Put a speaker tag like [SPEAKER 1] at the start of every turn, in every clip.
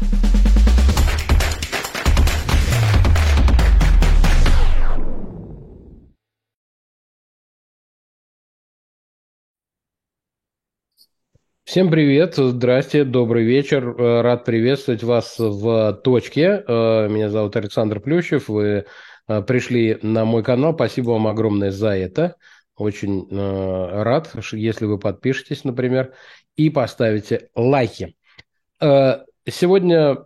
[SPEAKER 1] Всем привет, здрасте, добрый вечер. Рад приветствовать вас в «Точке». Меня зовут Александр Плющев. Вы пришли на мой канал. Спасибо вам огромное за это. Очень рад, если вы подпишетесь, например, и поставите лайки. Сегодня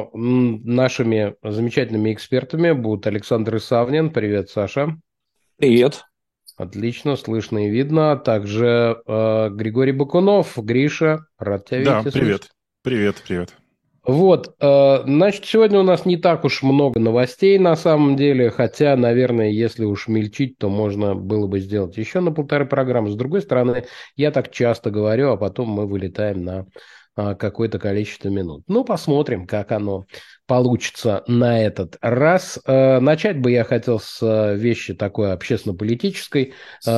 [SPEAKER 1] нашими замечательными экспертами будут Александр Исавнин. Привет, Саша.
[SPEAKER 2] Привет.
[SPEAKER 1] Отлично, слышно и видно. А также Григорий Бакунов. Гриша, рад тебя
[SPEAKER 3] Да,
[SPEAKER 1] видеть и слышать.
[SPEAKER 3] привет. Привет, привет.
[SPEAKER 1] Вот, значит, сегодня у нас не так уж много новостей на самом деле, хотя, наверное, если уж мельчить, то можно было бы сделать еще на полторы программы. С другой стороны, я так часто говорю, а потом мы вылетаем на какое-то количество минут. Ну, посмотрим, как оно получится на этот раз. Начать бы я хотел с вещи такой общественно-политической,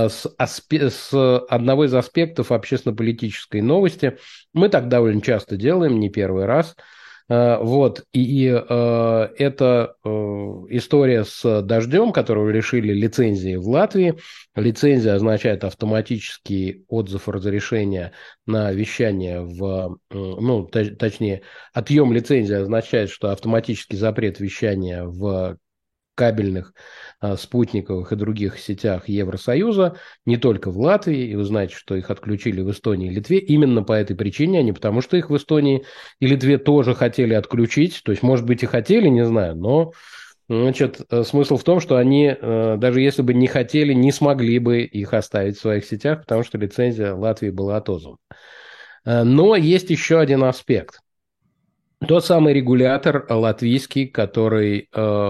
[SPEAKER 1] с одного из аспектов общественно-политической новости. Мы так довольно часто делаем, не первый раз. Вот, и это история с «Дождем», которого лишили лицензии в Латвии. Лицензия означает автоматический отзыв разрешения на вещание ну, точнее, отъем лицензии означает, что автоматический запрет вещания в кабельных, спутниковых и других сетях Евросоюза, не только в Латвии, и вы знаете, что их отключили в Эстонии и Литве, именно по этой причине, а не потому, что их в Эстонии и Литве тоже хотели отключить, то есть, может быть, и хотели, не знаю, но, значит, смысл в том, что они, даже если бы не хотели, не смогли бы их оставить в своих сетях, потому что лицензия Латвии была отозвана. Но есть еще один аспект. Тот самый регулятор латвийский, который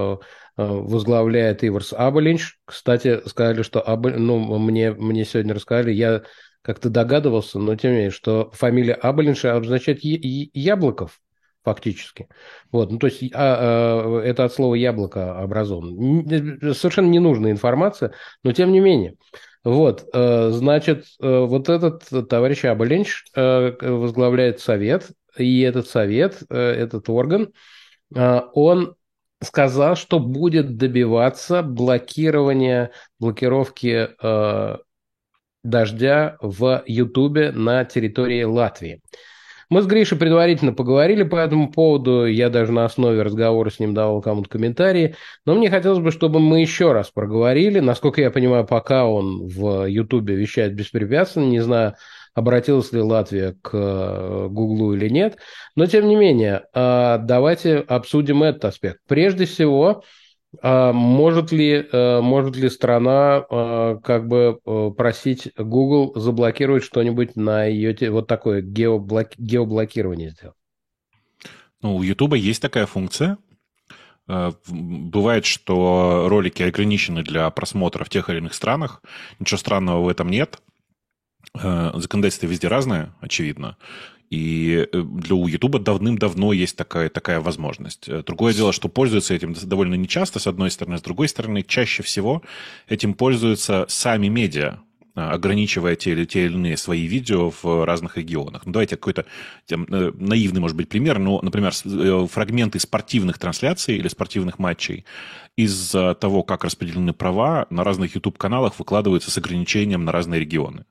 [SPEAKER 1] возглавляет Иварс Абелинш. Кстати, сказали, что ну, мне сегодня рассказали, я как-то догадывался, но тем не менее, что фамилия Абелинша обозначает Яблоков, фактически. Вот, ну, то есть это от слова яблоко образовано. Совершенно ненужная информация, но тем не менее. Вот, значит, вот этот товарищ Абелинш возглавляет совет, и этот совет, этот орган, он сказал, что будет добиваться блокировки «Дождя» в Ютубе на территории Латвии. Мы с Гришей предварительно поговорили по этому поводу, я даже на основе разговора с ним давал кому-то комментарии, но мне хотелось бы, чтобы мы еще раз проговорили. Насколько я понимаю, пока он в Ютубе вещает беспрепятственно, не знаю, обратилась ли Латвия к Гуглу или нет, но тем не менее, давайте обсудим этот аспект. Прежде всего, может ли страна как бы просить Google заблокировать что-нибудь на ее вот такое геоблокирование сделать?
[SPEAKER 3] Ну, у Ютуба есть такая функция. Бывает, что ролики ограничены для просмотра в тех или иных странах. Ничего странного в этом нет. Законодательство везде разное, очевидно. И у Ютуба давным-давно есть такая возможность. Другое дело, что пользуются этим довольно нечасто, с одной стороны. С другой стороны, чаще всего этим пользуются сами медиа, ограничивая те или иные свои видео в разных регионах. Ну, давайте какой-то наивный, может быть, пример. Ну, например, фрагменты спортивных трансляций или спортивных матчей из-за того, как распределены права, на разных YouTube-каналах выкладываются с ограничением на разные регионы.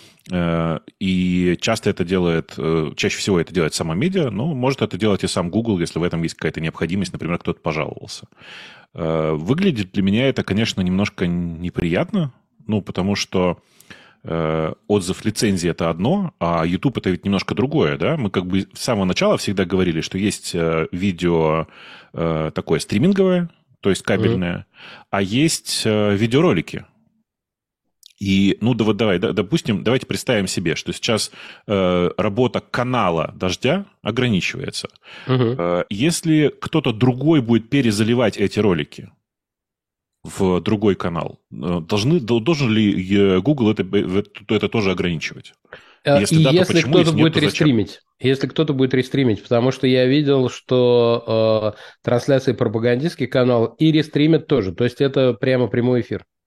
[SPEAKER 3] И чаще всего это делает сама медиа, но может это делать и сам Google, если в этом есть какая-то необходимость, например, кто-то пожаловался. Выглядит для меня это, конечно, немножко неприятно, ну, потому что отзыв лицензии – это одно, а YouTube – это ведь немножко другое, да? Мы как бы с самого начала всегда говорили, что есть видео такое стриминговое, то есть кабельное, а есть видеоролики. И, ну, да, вот допустим, давайте представим себе, что сейчас работа канала «Дождя» ограничивается. Если кто-то другой будет перезаливать эти ролики в другой канал, должен ли Google это тоже ограничивать? Если да, то почему?
[SPEAKER 1] Кто-то будет рестримить. Если кто-то будет рестримить, потому что я видел, что трансляции пропагандистских каналов и рестримят тоже. То есть это прямо прямой эфир.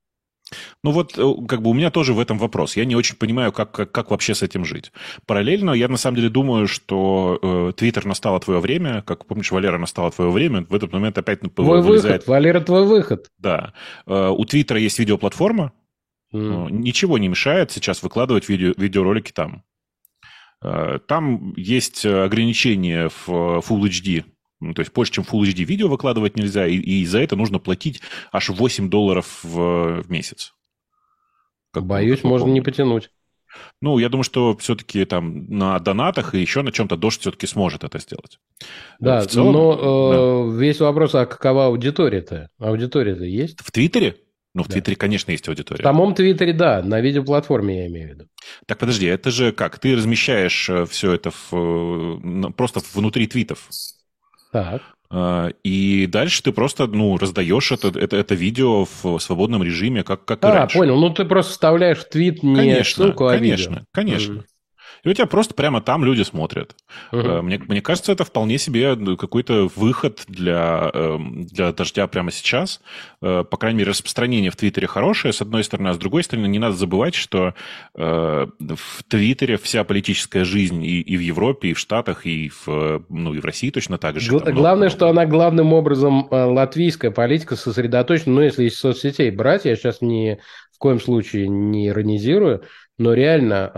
[SPEAKER 3] Ну вот, как бы у меня тоже в этом вопрос. Я не очень понимаю, как вообще с этим жить. Параллельно я на самом деле думаю, что Твиттер настало твое время, как помнишь, Валера, настало твое время, в этот момент опять
[SPEAKER 1] Твой выход,
[SPEAKER 3] вылезает...
[SPEAKER 1] Валера, твой выход.
[SPEAKER 3] Да. У Твиттера есть видеоплатформа, ничего не мешает сейчас выкладывать видеоролики там. Там есть ограничения в Full HD. Ну, то есть больше, чем Full HD видео выкладывать нельзя, и за это нужно платить аж $8 в месяц. Как
[SPEAKER 1] Боюсь,
[SPEAKER 3] вы
[SPEAKER 1] можно не
[SPEAKER 3] помните.
[SPEAKER 1] потянуть.
[SPEAKER 3] Ну, я думаю, что все-таки там на донатах и еще на чем-то Дождь все-таки сможет это сделать. В
[SPEAKER 1] Да,
[SPEAKER 3] целом, да.
[SPEAKER 1] но весь вопрос, а какова аудитория-то? Аудитория-то есть?
[SPEAKER 3] В Твиттере? Ну, в
[SPEAKER 1] Да.
[SPEAKER 3] Твиттере, конечно, есть
[SPEAKER 1] В
[SPEAKER 3] аудитория.
[SPEAKER 1] самом Твиттере, да, на видеоплатформе я имею в виду.
[SPEAKER 3] Так, подожди, это же как? Ты размещаешь все это просто внутри твитов.
[SPEAKER 1] Так.
[SPEAKER 3] И дальше ты просто, ну, раздаешь это видео в свободном режиме, как и раньше.
[SPEAKER 1] Понял. Ну, ты просто вставляешь в твит не
[SPEAKER 3] Конечно,
[SPEAKER 1] ссылку, а видео.
[SPEAKER 3] конечно, конечно. И у тебя просто прямо там люди смотрят.
[SPEAKER 1] Мгм.
[SPEAKER 3] Мне кажется, это вполне себе какой-то выход для Дождя прямо сейчас. По крайней мере, распространение в Твиттере хорошее, с одной стороны, а с другой стороны, не надо забывать, что в Твиттере вся политическая жизнь и в Европе, и в Штатах, ну, и в России точно так же. Там
[SPEAKER 1] Главное, что
[SPEAKER 3] много.
[SPEAKER 1] она главным образом латвийская политика сосредоточена, ну, если из соцсетей брать, я сейчас ни в коем случае не иронизирую, но реально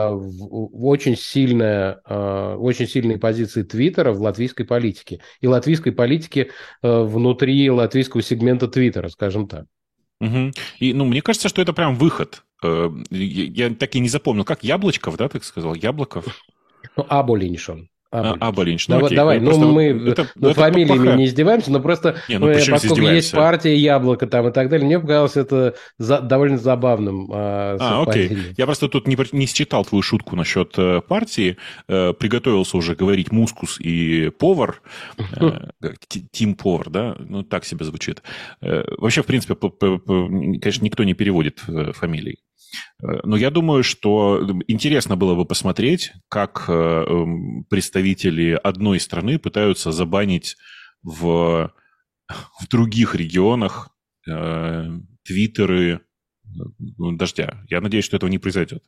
[SPEAKER 1] очень сильные позиции Твиттера в латвийской политике и латвийской политике внутри латвийского сегмента Твиттера, скажем так.
[SPEAKER 3] Мгм. И, ну, мне кажется, что это прям выход. Я так и не запомнил, как Яблочков, да, ты сказал? Яблоков?
[SPEAKER 1] Ну, Аболиншон. Аболинш.
[SPEAKER 3] Аболинч. Ну,
[SPEAKER 1] Давай,
[SPEAKER 3] окей.
[SPEAKER 1] давай, ну
[SPEAKER 3] Просто вот
[SPEAKER 1] мы над
[SPEAKER 3] это
[SPEAKER 1] фамилиями
[SPEAKER 3] плохая.
[SPEAKER 1] не издеваемся, но просто
[SPEAKER 3] Не, ну почему здесь
[SPEAKER 1] поскольку есть
[SPEAKER 3] издеваемся?
[SPEAKER 1] партия Яблоко там и так далее, мне показалось это довольно забавным
[SPEAKER 3] Окей.
[SPEAKER 1] совпадением.
[SPEAKER 3] Я просто тут не считал твою шутку насчет партии. Приготовился уже говорить мускус и повар. Тим повар, да? Ну, так себе звучит. Вообще, в принципе, конечно, никто не переводит фамилии. Но я думаю, что интересно было бы посмотреть, как представители одной страны пытаются забанить в других регионах твиттеры Дождя. Я надеюсь, что этого не произойдет.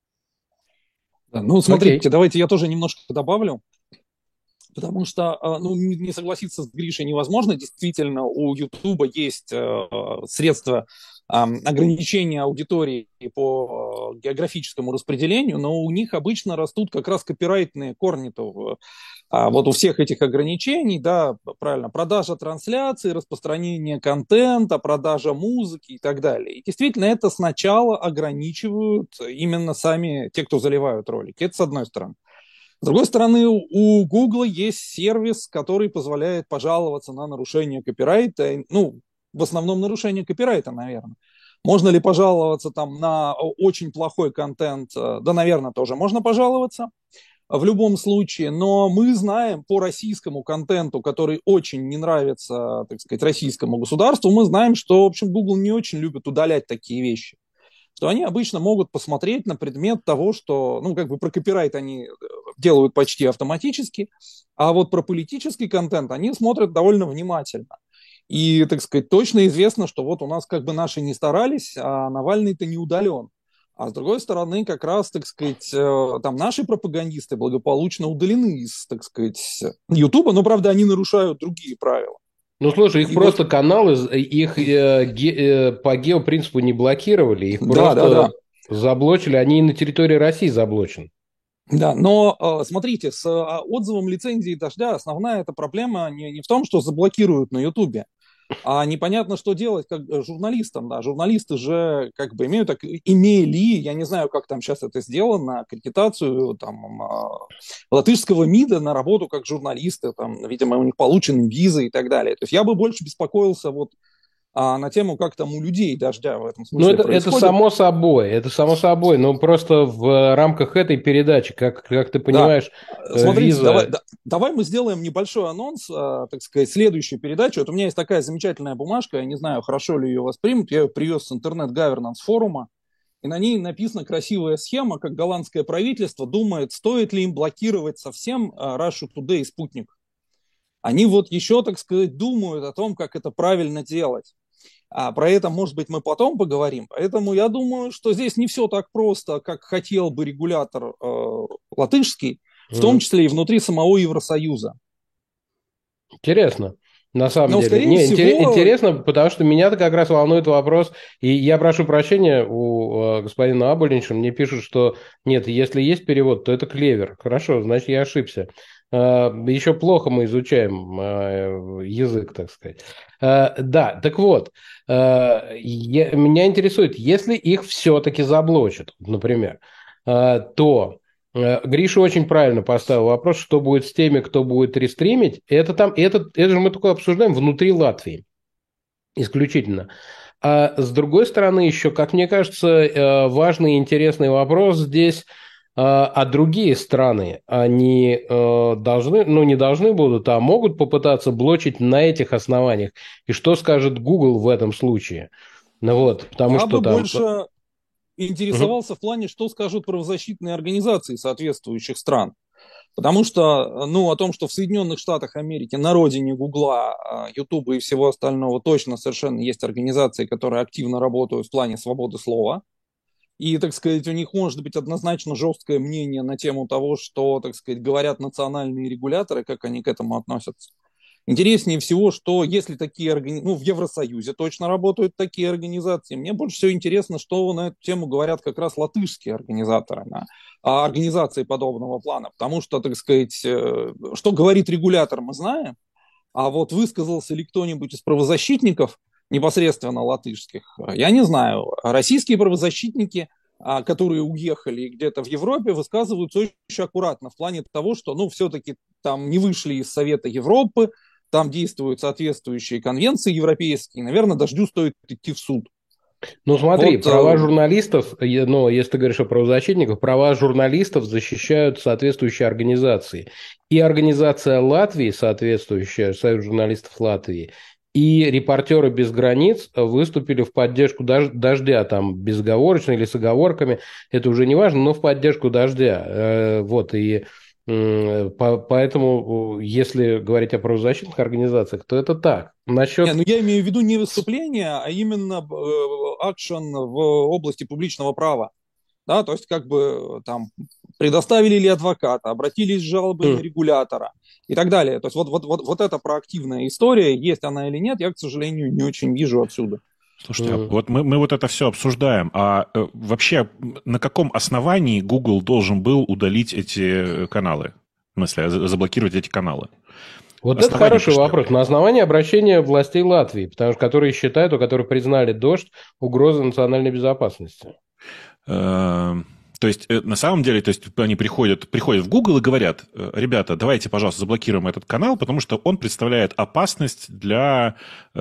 [SPEAKER 2] Да, ну,
[SPEAKER 1] Окей.
[SPEAKER 2] смотрите, давайте я тоже немножко добавлю, потому что, ну, не согласиться с Гришей невозможно. Действительно, у Ютуба есть средства ограничения аудитории по географическому распределению, но у них обычно растут как раз копирайтные корни-то вот у всех этих ограничений, да, правильно, продажа трансляций, распространение контента, продажа музыки и так далее. И действительно, это сначала ограничивают именно сами те, кто заливают ролики. Это с одной стороны. С другой стороны, у Google есть сервис, который позволяет пожаловаться на нарушение копирайта. Ну, в основном нарушение копирайта, наверное. Можно ли пожаловаться там на очень плохой контент? Да, наверное, тоже можно пожаловаться в любом случае, но мы знаем по российскому контенту, который очень не нравится, так сказать, российскому государству, мы знаем, что, в общем, Google не очень любит удалять такие вещи. Что они обычно могут посмотреть на предмет того, что, ну, как бы про копирайт они делают почти автоматически, а вот про политический контент они смотрят довольно внимательно. И, так сказать, точно известно, что вот у нас как бы наши не старались, а Навальный-то не удален. А с другой стороны, как раз, так сказать, там наши пропагандисты благополучно удалены из, так сказать, Ютуба, но, правда, они нарушают другие правила.
[SPEAKER 1] Ну, слушай, их
[SPEAKER 2] И
[SPEAKER 1] просто
[SPEAKER 2] вот,
[SPEAKER 1] каналы, их по геопринципу не блокировали, их
[SPEAKER 2] да, да,
[SPEAKER 1] просто
[SPEAKER 2] да.
[SPEAKER 1] заблочили, они и на территории России заблочены.
[SPEAKER 2] Да, но смотрите, с отзывом лицензии «Дождя» основная эта проблема не в том, что заблокируют на Ютубе, а непонятно, что делать как журналистам. Да. Журналисты же как бы имели, я не знаю, как там сейчас это сделано, аккредитацию там, латышского МИДа на работу как журналисты, там, видимо, у них получены визы и так далее. То есть я бы больше беспокоился вот на тему, как там у людей «Дождя» в этом
[SPEAKER 1] Ну,
[SPEAKER 2] смысле происходит.
[SPEAKER 1] это само собой, но просто в рамках этой передачи, как ты
[SPEAKER 2] Да,
[SPEAKER 1] понимаешь,
[SPEAKER 2] смотрите,
[SPEAKER 1] виза...
[SPEAKER 2] давай мы сделаем небольшой анонс, так сказать, следующую передачу. Вот у меня есть такая замечательная бумажка, я не знаю, хорошо ли ее воспримут, я ее привез с интернет-гавернанс форума, и на ней написана красивая схема, как голландское правительство думает, стоит ли им блокировать совсем Russia Today и Спутник. Они вот еще, так сказать, думают о том, как это правильно делать. А про это, может быть, мы потом поговорим. Поэтому я думаю, что здесь не все так просто, как хотел бы регулятор латышский, в том
[SPEAKER 1] Мгм.
[SPEAKER 2] числе и внутри самого Евросоюза.
[SPEAKER 1] Интересно. На самом
[SPEAKER 2] Но,
[SPEAKER 1] деле.
[SPEAKER 2] скорее
[SPEAKER 1] Не,
[SPEAKER 2] всего,
[SPEAKER 1] интересно, потому что меня-то как раз волнует вопрос, и я прошу прощения у господина Аболинча, мне пишут, что нет, если есть перевод, то это клевер. Хорошо, значит, я ошибся. Еще плохо мы изучаем язык, так сказать. Да, так вот, меня интересует, если их все-таки заблочат, например, то Гриша очень правильно поставил вопрос, что будет с теми, кто будет рестримить. Это же мы только обсуждаем внутри Латвии исключительно. А с другой стороны еще, как мне кажется, важный и интересный вопрос здесь, а другие страны, они должны, ну не должны будут, а могут попытаться блочить на этих основаниях. И что скажет Google в этом случае? Ну вот, потому
[SPEAKER 2] я
[SPEAKER 1] что
[SPEAKER 2] бы
[SPEAKER 1] там...
[SPEAKER 2] больше
[SPEAKER 1] Мгм.
[SPEAKER 2] интересовался в плане, что скажут правозащитные организации соответствующих стран. Потому что, ну, о том, что в Соединенных Штатах Америки, на родине Гугла, Ютуба и всего остального точно совершенно есть организации, которые активно работают в плане свободы слова. И, так сказать, у них может быть однозначно жесткое мнение на тему того, что, так сказать, говорят национальные регуляторы, как они к этому относятся. Интереснее всего, что если такие организации, ну, в Евросоюзе точно работают такие организации, мне больше всего интересно, что на эту тему говорят как раз латышские организаторы, да, организации подобного плана, потому что, так сказать, что говорит регулятор, мы знаем, а вот высказался ли кто-нибудь из правозащитников, непосредственно латышских, я не знаю. Российские правозащитники, которые уехали где-то в Европе, высказываются очень аккуратно в плане того, что, ну, все-таки там не вышли из Совета Европы, там действуют соответствующие конвенции европейские, наверное, дождю стоит идти в суд.
[SPEAKER 1] Ну, смотри,
[SPEAKER 2] Вот,
[SPEAKER 1] права журналистов, ну, если ты говоришь о правозащитниках, права журналистов защищают соответствующие организации. И организация Латвии, соответствующая, Союз журналистов Латвии, и репортеры без границ выступили в поддержку дождя, там, безоговорочно или с оговорками, это уже не важно, но в поддержку дождя. Вот, и поэтому, если говорить о правозащитных организациях, то это так.
[SPEAKER 2] не,
[SPEAKER 1] Насчет...
[SPEAKER 2] ну я имею в виду не выступление, а именно акшен в области публичного права. Да, то есть как бы там предоставили ли адвоката, обратились с жалобой на регулятора и так далее. То есть вот эта проактивная история, есть она или нет, я, к сожалению, не очень вижу отсюда.
[SPEAKER 3] Слушайте, а вот мы вот это все обсуждаем, а вообще на каком основании Google должен был удалить эти каналы? В смысле, заблокировать эти каналы?
[SPEAKER 1] Вот это
[SPEAKER 3] Основание-то
[SPEAKER 1] хороший
[SPEAKER 3] что?
[SPEAKER 1] вопрос. На основании обращения властей Латвии, потому что которые считают, у которых признали дождь угрозой национальной безопасности.
[SPEAKER 3] То есть, на самом деле, то есть они приходят в Google и говорят: ребята, давайте, пожалуйста, заблокируем этот канал, потому что он представляет опасность для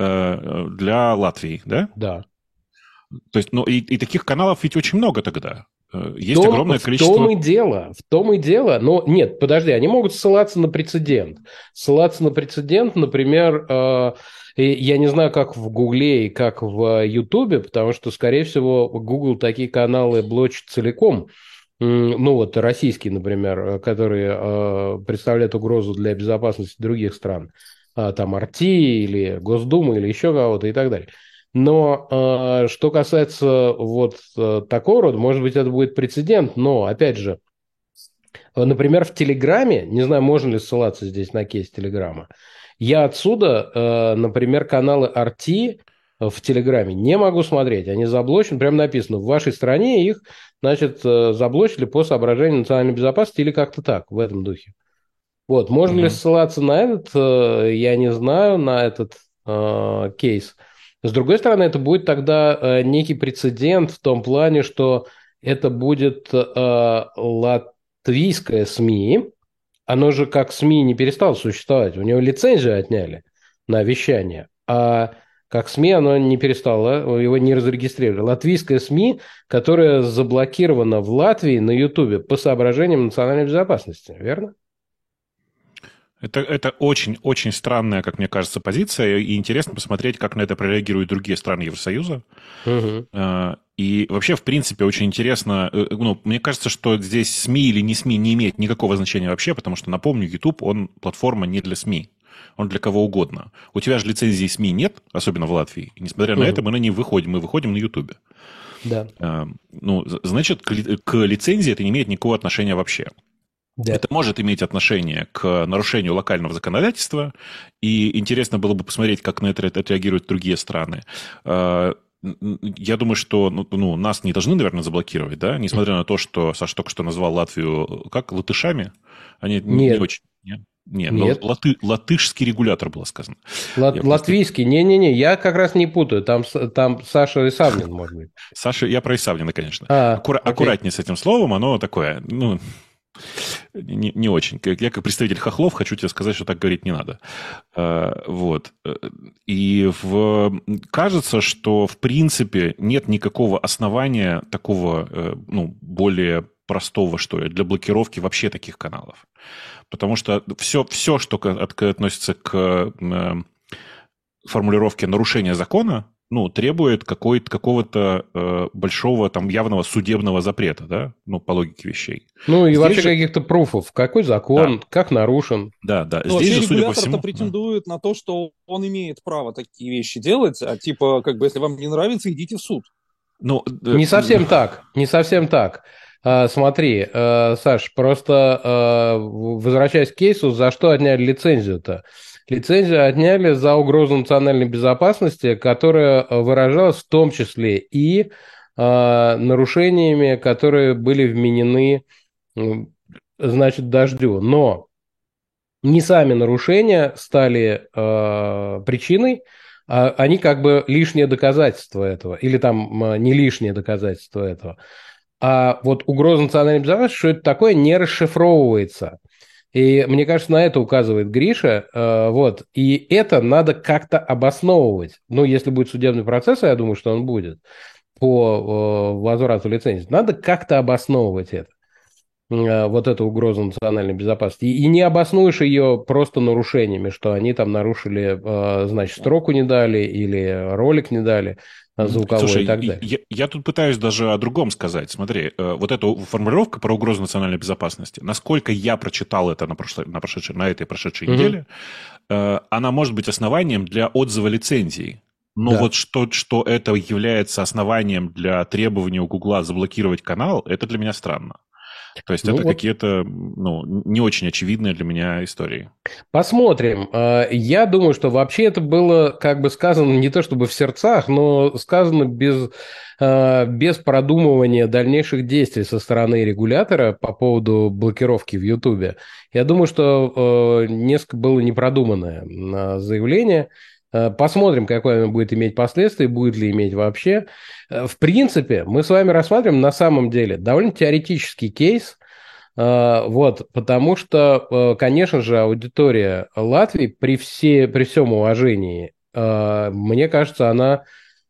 [SPEAKER 3] Латвии, да?
[SPEAKER 1] Да.
[SPEAKER 3] То есть, ну, и таких каналов ведь очень много тогда. Есть
[SPEAKER 1] том,
[SPEAKER 3] огромное
[SPEAKER 1] в том
[SPEAKER 3] количество...
[SPEAKER 1] и дело, в том и дело. Но нет, подожди, они могут ссылаться на прецедент. Ссылаться на прецедент, например, я не знаю, как в Гугле и как в Ютубе, потому что, скорее всего, Google такие каналы блочит целиком. Ну вот российские, например, которые представляют угрозу для безопасности других стран. Там RT или Госдума или еще кого-то и так далее. Но что касается вот такого рода, может быть, это будет прецедент, но, опять же, например, в Телеграме, не знаю, можно ли ссылаться здесь на кейс Телеграма, я отсюда, например, каналы RT в Телеграме не могу смотреть, они заблочены, прямо написано, в вашей стране их, значит, заблочили по соображению национальной безопасности или как-то так, в этом духе. Вот, можно ли
[SPEAKER 3] Мгм.
[SPEAKER 1] ссылаться на этот, я не знаю, на этот кейс. С другой стороны, это будет тогда некий прецедент в том плане, что это будет латвийское СМИ, оно же как СМИ не перестало существовать, у него лицензию отняли на вещание, а как СМИ оно не перестало, его не разрегистрировали. Латвийское СМИ, которое заблокировано в Латвии на Ютубе по соображениям национальной безопасности, верно?
[SPEAKER 3] Это очень-очень странная, как мне кажется, позиция, и интересно посмотреть, как на это прореагируют другие страны Евросоюза.
[SPEAKER 1] Угу.
[SPEAKER 3] И вообще, в принципе, очень интересно, ну, мне кажется, что здесь СМИ или не СМИ не имеет никакого значения вообще, потому что, напомню, YouTube, он платформа не для СМИ. он для кого угодно. У тебя же лицензии СМИ нет, особенно в Латвии. И несмотря на это, мы на ней выходим. Мы выходим на Ютубе.
[SPEAKER 1] Да.
[SPEAKER 3] Ну, значит, к лицензии это не имеет никакого отношения вообще. Да. Это может иметь отношение к нарушению локального законодательства, и интересно было бы посмотреть, как на это отреагируют другие страны. Я думаю, что нас не должны, наверное, заблокировать, да, несмотря на то, что Саша только что назвал Латвию как латышами. Они не очень... Нет, но латышский регулятор было сказано.
[SPEAKER 1] Латвийский, не-не-не, я как раз не путаю, там Саша Исавнин, может быть.
[SPEAKER 3] Саша, я про Исавнина, конечно. Аккуратнее с этим словом, оно такое, не очень. Я как представитель хохлов хочу тебе сказать, что так говорить не надо. Вот. И кажется, что в принципе нет никакого основания такого, более простого, что ли, для блокировки вообще таких каналов. Потому что все, что относится к формулировке нарушения закона, требует какого-то большого, там, явного судебного запрета, да, по логике вещей.
[SPEAKER 1] И здесь вообще каких-то пруфов. Какой закон, да. Как нарушен.
[SPEAKER 3] Да.
[SPEAKER 2] Здесь же, судя по всему... претендует на то, что он имеет право такие вещи делать, а типа, если вам не нравится, идите в суд.
[SPEAKER 1] Не совсем так, не совсем так. Смотри, Саш, просто возвращаясь к кейсу, за что отняли лицензию-то? Лицензию отняли за угрозу национальной безопасности, которая выражалась в том числе и нарушениями, которые были вменены, значит, Дождю. Но не сами нарушения стали причиной, они как бы лишнее доказательство этого, или там не лишнее доказательство этого. А вот угроза национальной безопасности, что это такое, не расшифровывается. И мне кажется, на это указывает Гриша. Вот. И это надо как-то обосновывать. Если будет судебный процесс, я думаю, что он будет по возврату лицензии, надо как-то обосновывать это. Вот эту угрозу национальной безопасности. И не обоснуешь ее просто нарушениями, что они там нарушили, значит, строку не дали или ролик не дали. Слушай, и так далее.
[SPEAKER 3] Я тут пытаюсь даже о другом сказать. Смотри, вот эта формулировка про угрозу национальной безопасности, насколько я прочитал это на этой прошедшей неделе, она может быть основанием для отзыва лицензии. Но вот что это является основанием для требования у Гугла заблокировать канал, это для меня странно. То есть это какие-то не очень очевидные для меня истории.
[SPEAKER 1] Посмотрим. Я думаю, что вообще это было как бы сказано не то чтобы в сердцах, но сказано без продумывания дальнейших действий со стороны регулятора по поводу блокировки в Ютубе. Я думаю, что несколько было непродуманное заявление. Посмотрим, какое оно будет иметь последствия, будет ли иметь вообще. В принципе, мы с вами рассматриваем на самом деле довольно теоретический кейс, потому что, конечно же, аудитория Латвии при всем уважении, мне кажется, она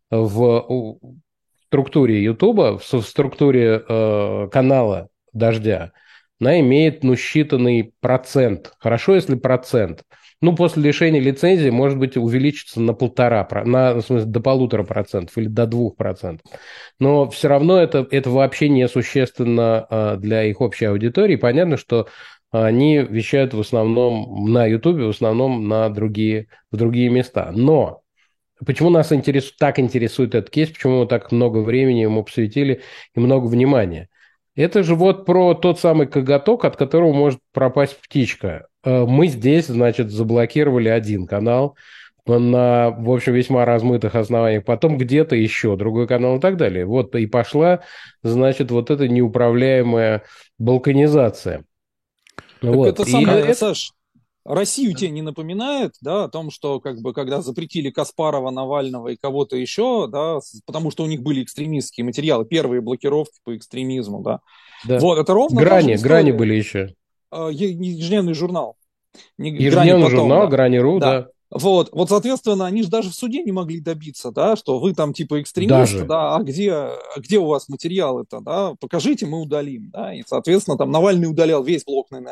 [SPEAKER 1] в структуре Ютуба, в структуре канала «Дождя», она имеет, считанный процент. Хорошо, если процент. После лишения лицензии, может быть, увеличится на 1,5%, в смысле, до 1,5% или до 2%. Но все равно это вообще не существенно для их общей аудитории. Понятно, что они вещают в основном на Ютубе, в основном в другие места. Но почему нас так интересует этот кейс, почему мы так много времени ему посвятили и много внимания? Это же вот про тот самый коготок, от которого может пропасть птичка. Мы здесь, значит, заблокировали один канал на, в общем, весьма размытых основаниях, потом где-то еще другой канал и так далее. Вот и пошла, значит, вот эта неуправляемая балканизация.
[SPEAKER 2] Это самое, Саш, Россию тебе не напоминает, да, о том, что когда запретили Каспарова, Навального и кого-то еще, да, потому что у них были экстремистские материалы, первые блокировки по экстремизму, да. Вот, это ровно
[SPEAKER 1] грани были еще.
[SPEAKER 2] Ежедневный журнал.
[SPEAKER 1] Ежедневный журнал, Грани.ру, да.
[SPEAKER 2] Вот, соответственно, они же даже в суде не могли добиться, да, что вы там типа экстремисты, да, а где у вас материалы-то, да, покажите, мы удалим, да, и, соответственно, там Навальный удалял весь блок на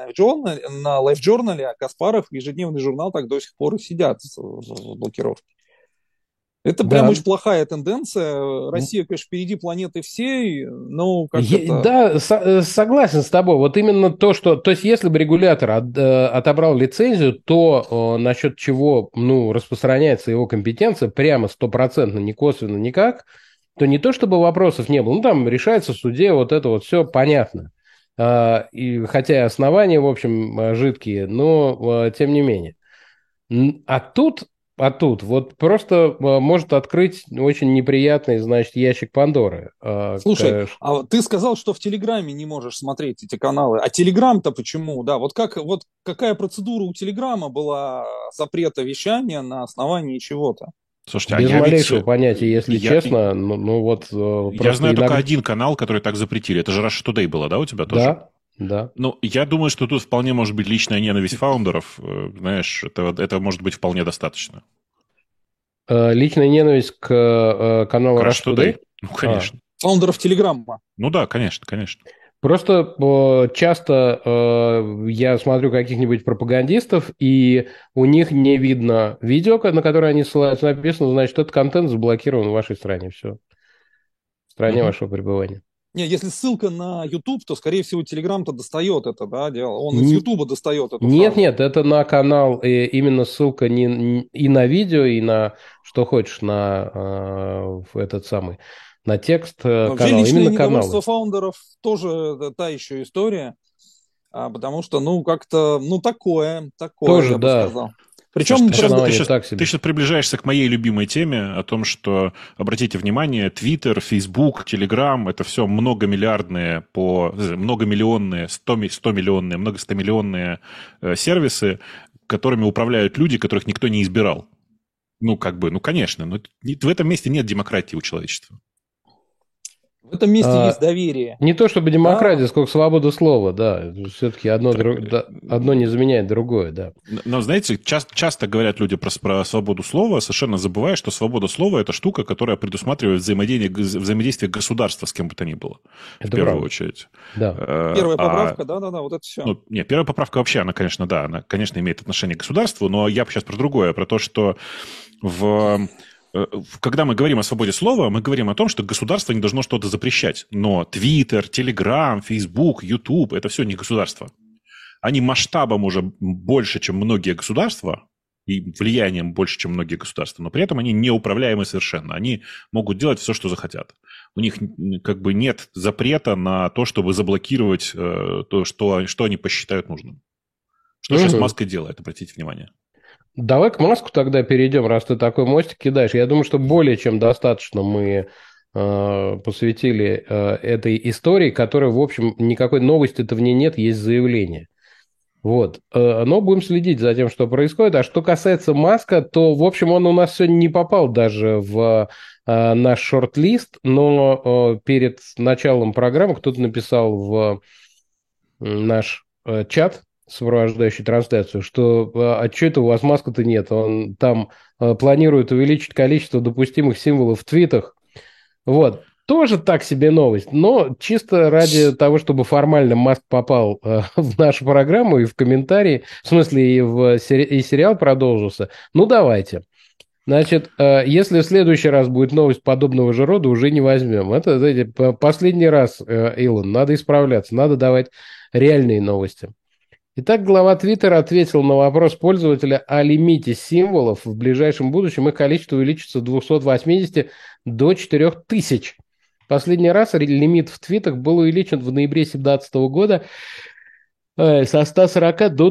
[SPEAKER 2] LiveJournal, а Каспаров и ежедневный журнал так до сих пор и сидят в блокировке. Это прям
[SPEAKER 1] Да.
[SPEAKER 2] очень плохая тенденция. Россия, конечно, впереди планеты всей, но как это...
[SPEAKER 1] Да, согласен с тобой. Вот именно то, что... То есть, если бы регулятор отобрал лицензию, то насчет чего, ну, распространяется его компетенция прямо стопроцентно, не косвенно, никак, то не то, чтобы вопросов не было. Ну, там решается в суде, вот это вот все понятно. И, хотя и основания, в общем, жидкие, но тем не менее. А тут, вот просто может открыть очень неприятный, значит, ящик Пандоры.
[SPEAKER 2] Слушай, а ты сказал, что в Телеграме не можешь смотреть эти каналы. А Телеграм-то почему? Да, вот какая процедура у Телеграма была запрета вещания на основании чего-то?
[SPEAKER 3] Слушайте,
[SPEAKER 1] Без малейшего понятия, если честно. Ну вот
[SPEAKER 3] я знаю только один канал, который так запретили. Это же Russia Today было, да, у тебя тоже?
[SPEAKER 1] Да.
[SPEAKER 3] Ну, я думаю, что тут вполне может быть личная ненависть фаундеров. Знаешь, это может быть вполне достаточно.
[SPEAKER 1] Личная ненависть к каналу Russia Today?
[SPEAKER 3] Ну, конечно.
[SPEAKER 2] Фаундеров Телеграма.
[SPEAKER 3] Ну да, конечно.
[SPEAKER 1] Просто часто я смотрю каких-нибудь пропагандистов, и у них не видно видео, на которое они ссылаются, написано, значит, этот контент заблокирован в вашей стране. Все. В стране вашего пребывания.
[SPEAKER 2] Не, если ссылка на YouTube, то, скорее всего, Telegram-то достает это, да, дело. Он из YouTube достает эту фразу.
[SPEAKER 1] Нет, это на канал, именно ссылка не и на видео, и на что хочешь, на этот самый, на текст канала.
[SPEAKER 2] Вообще личное
[SPEAKER 1] именно
[SPEAKER 2] недовольство
[SPEAKER 1] каналы.
[SPEAKER 2] фаундеров тоже та еще история, потому что, ну, как-то, ну, такое, тоже, я бы сказал.
[SPEAKER 3] Причем ты сейчас приближаешься к моей любимой теме о том, что, обратите внимание, Twitter, Facebook, Telegram — это все многомиллиардные, многомиллионные, 100-миллионные, многостомиллионные сервисы, которыми управляют люди, которых никто не избирал. Ну, конечно, но в этом месте нет демократии у человечества.
[SPEAKER 2] В этом месте есть доверие.
[SPEAKER 1] Не то чтобы демократия, сколько свобода слова, да. Все-таки одно не заменяет другое, да.
[SPEAKER 3] Но, знаете, часто говорят люди про свободу слова, совершенно забывая, что свобода слова — это штука, которая предусматривает взаимодействие государства с кем бы то ни было.
[SPEAKER 1] Это
[SPEAKER 3] в первую очередь.
[SPEAKER 1] Да.
[SPEAKER 2] Первая поправка, да, вот это все.
[SPEAKER 3] Первая поправка вообще, она, конечно, имеет отношение к государству, но я сейчас про другое, про то, что когда мы говорим о свободе слова, мы говорим о том, что государство не должно что-то запрещать. Но Twitter, Telegram, Facebook, YouTube — это все не государство. Они масштабом уже больше, чем многие государства, и влиянием больше, чем многие государства, но при этом они неуправляемы совершенно. Они могут делать все, что захотят. У них как бы нет запрета на то, чтобы заблокировать то, что они посчитают нужным. Что сейчас Маск и делает, обратите внимание.
[SPEAKER 1] Давай к Маску тогда перейдем, раз ты такой мостик кидаешь. Я думаю, что более чем достаточно мы посвятили этой истории, которая, в общем, никакой новости-то в ней нет, есть заявление. Вот. Но будем следить за тем, что происходит. А что касается Маска, то, в общем, он у нас сегодня не попал даже в наш шорт-лист, но перед началом программы кто-то написал в наш чат, сопровождающий трансляцию, что а что это у вас Маска-то нет? Он там планирует увеличить количество допустимых символов в твитах. Вот. Тоже так себе новость, но чисто ради того, чтобы формально Маск попал в нашу программу и в комментарии, в смысле и сериал продолжился, ну давайте. Значит, если в следующий раз будет новость подобного же рода, уже не возьмем. Это, знаете, последний раз, Илон, надо исправляться, надо давать реальные новости. Итак, глава Твиттера ответил на вопрос пользователя о лимите символов. В ближайшем будущем их количество увеличится с 280 до 4000. Последний раз лимит в твитах был увеличен в ноябре 2017 года со 140 до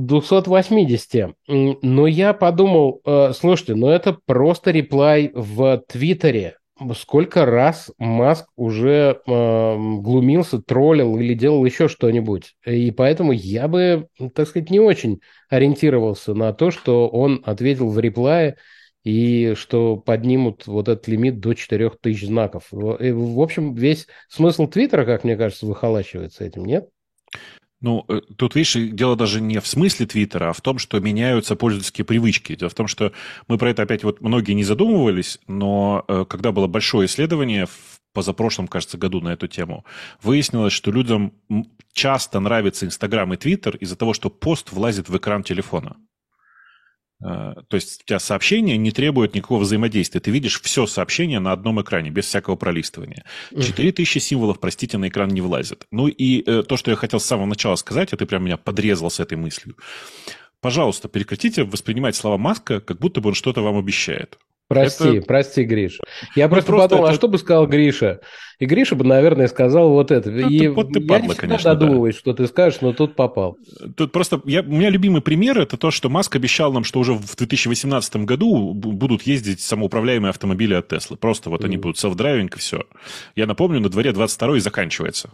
[SPEAKER 1] 280. Но я подумал, слушайте, это просто реплай в Твиттере. Сколько раз Маск уже глумился, троллил или делал еще что-нибудь. И поэтому я бы, так сказать, не очень ориентировался на то, что он ответил в реплае, и что поднимут вот этот лимит до 4000 знаков. В общем, весь смысл Твиттера, как мне кажется, выхолачивается этим, нет?
[SPEAKER 3] Ну, тут, видишь, дело даже не в смысле Твиттера, а в том, что меняются пользовательские привычки. Дело в том, что мы про это опять многие не задумывались, но когда было большое исследование в позапрошлом, кажется, году на эту тему, выяснилось, что людям часто нравится Инстаграм и Твиттер из-за того, что пост влазит в экран телефона. То есть у тебя сообщение не требует никакого взаимодействия. Ты видишь все сообщение на одном экране, без всякого пролистывания. 4000 символов, простите, на экран не влазит. Ну и то, что я хотел с самого начала сказать, а ты прям меня подрезал с этой мыслью. Пожалуйста, прекратите воспринимать слова Маска, как будто бы он что-то вам обещает.
[SPEAKER 1] Прости, Гриш. Я просто подумал, а что бы сказал Гриша? И Гриша бы, наверное, сказал вот это. И
[SPEAKER 3] вот ты
[SPEAKER 1] я
[SPEAKER 3] падла,
[SPEAKER 1] не всегда
[SPEAKER 3] конечно,
[SPEAKER 1] додумываюсь, что ты скажешь, но тут попал.
[SPEAKER 3] Тут просто у меня любимый пример – это то, что Маск обещал нам, что уже в 2018 году будут ездить самоуправляемые автомобили от Теслы. Просто вот они будут self-driving и все. Я напомню, на дворе 22-й заканчивается.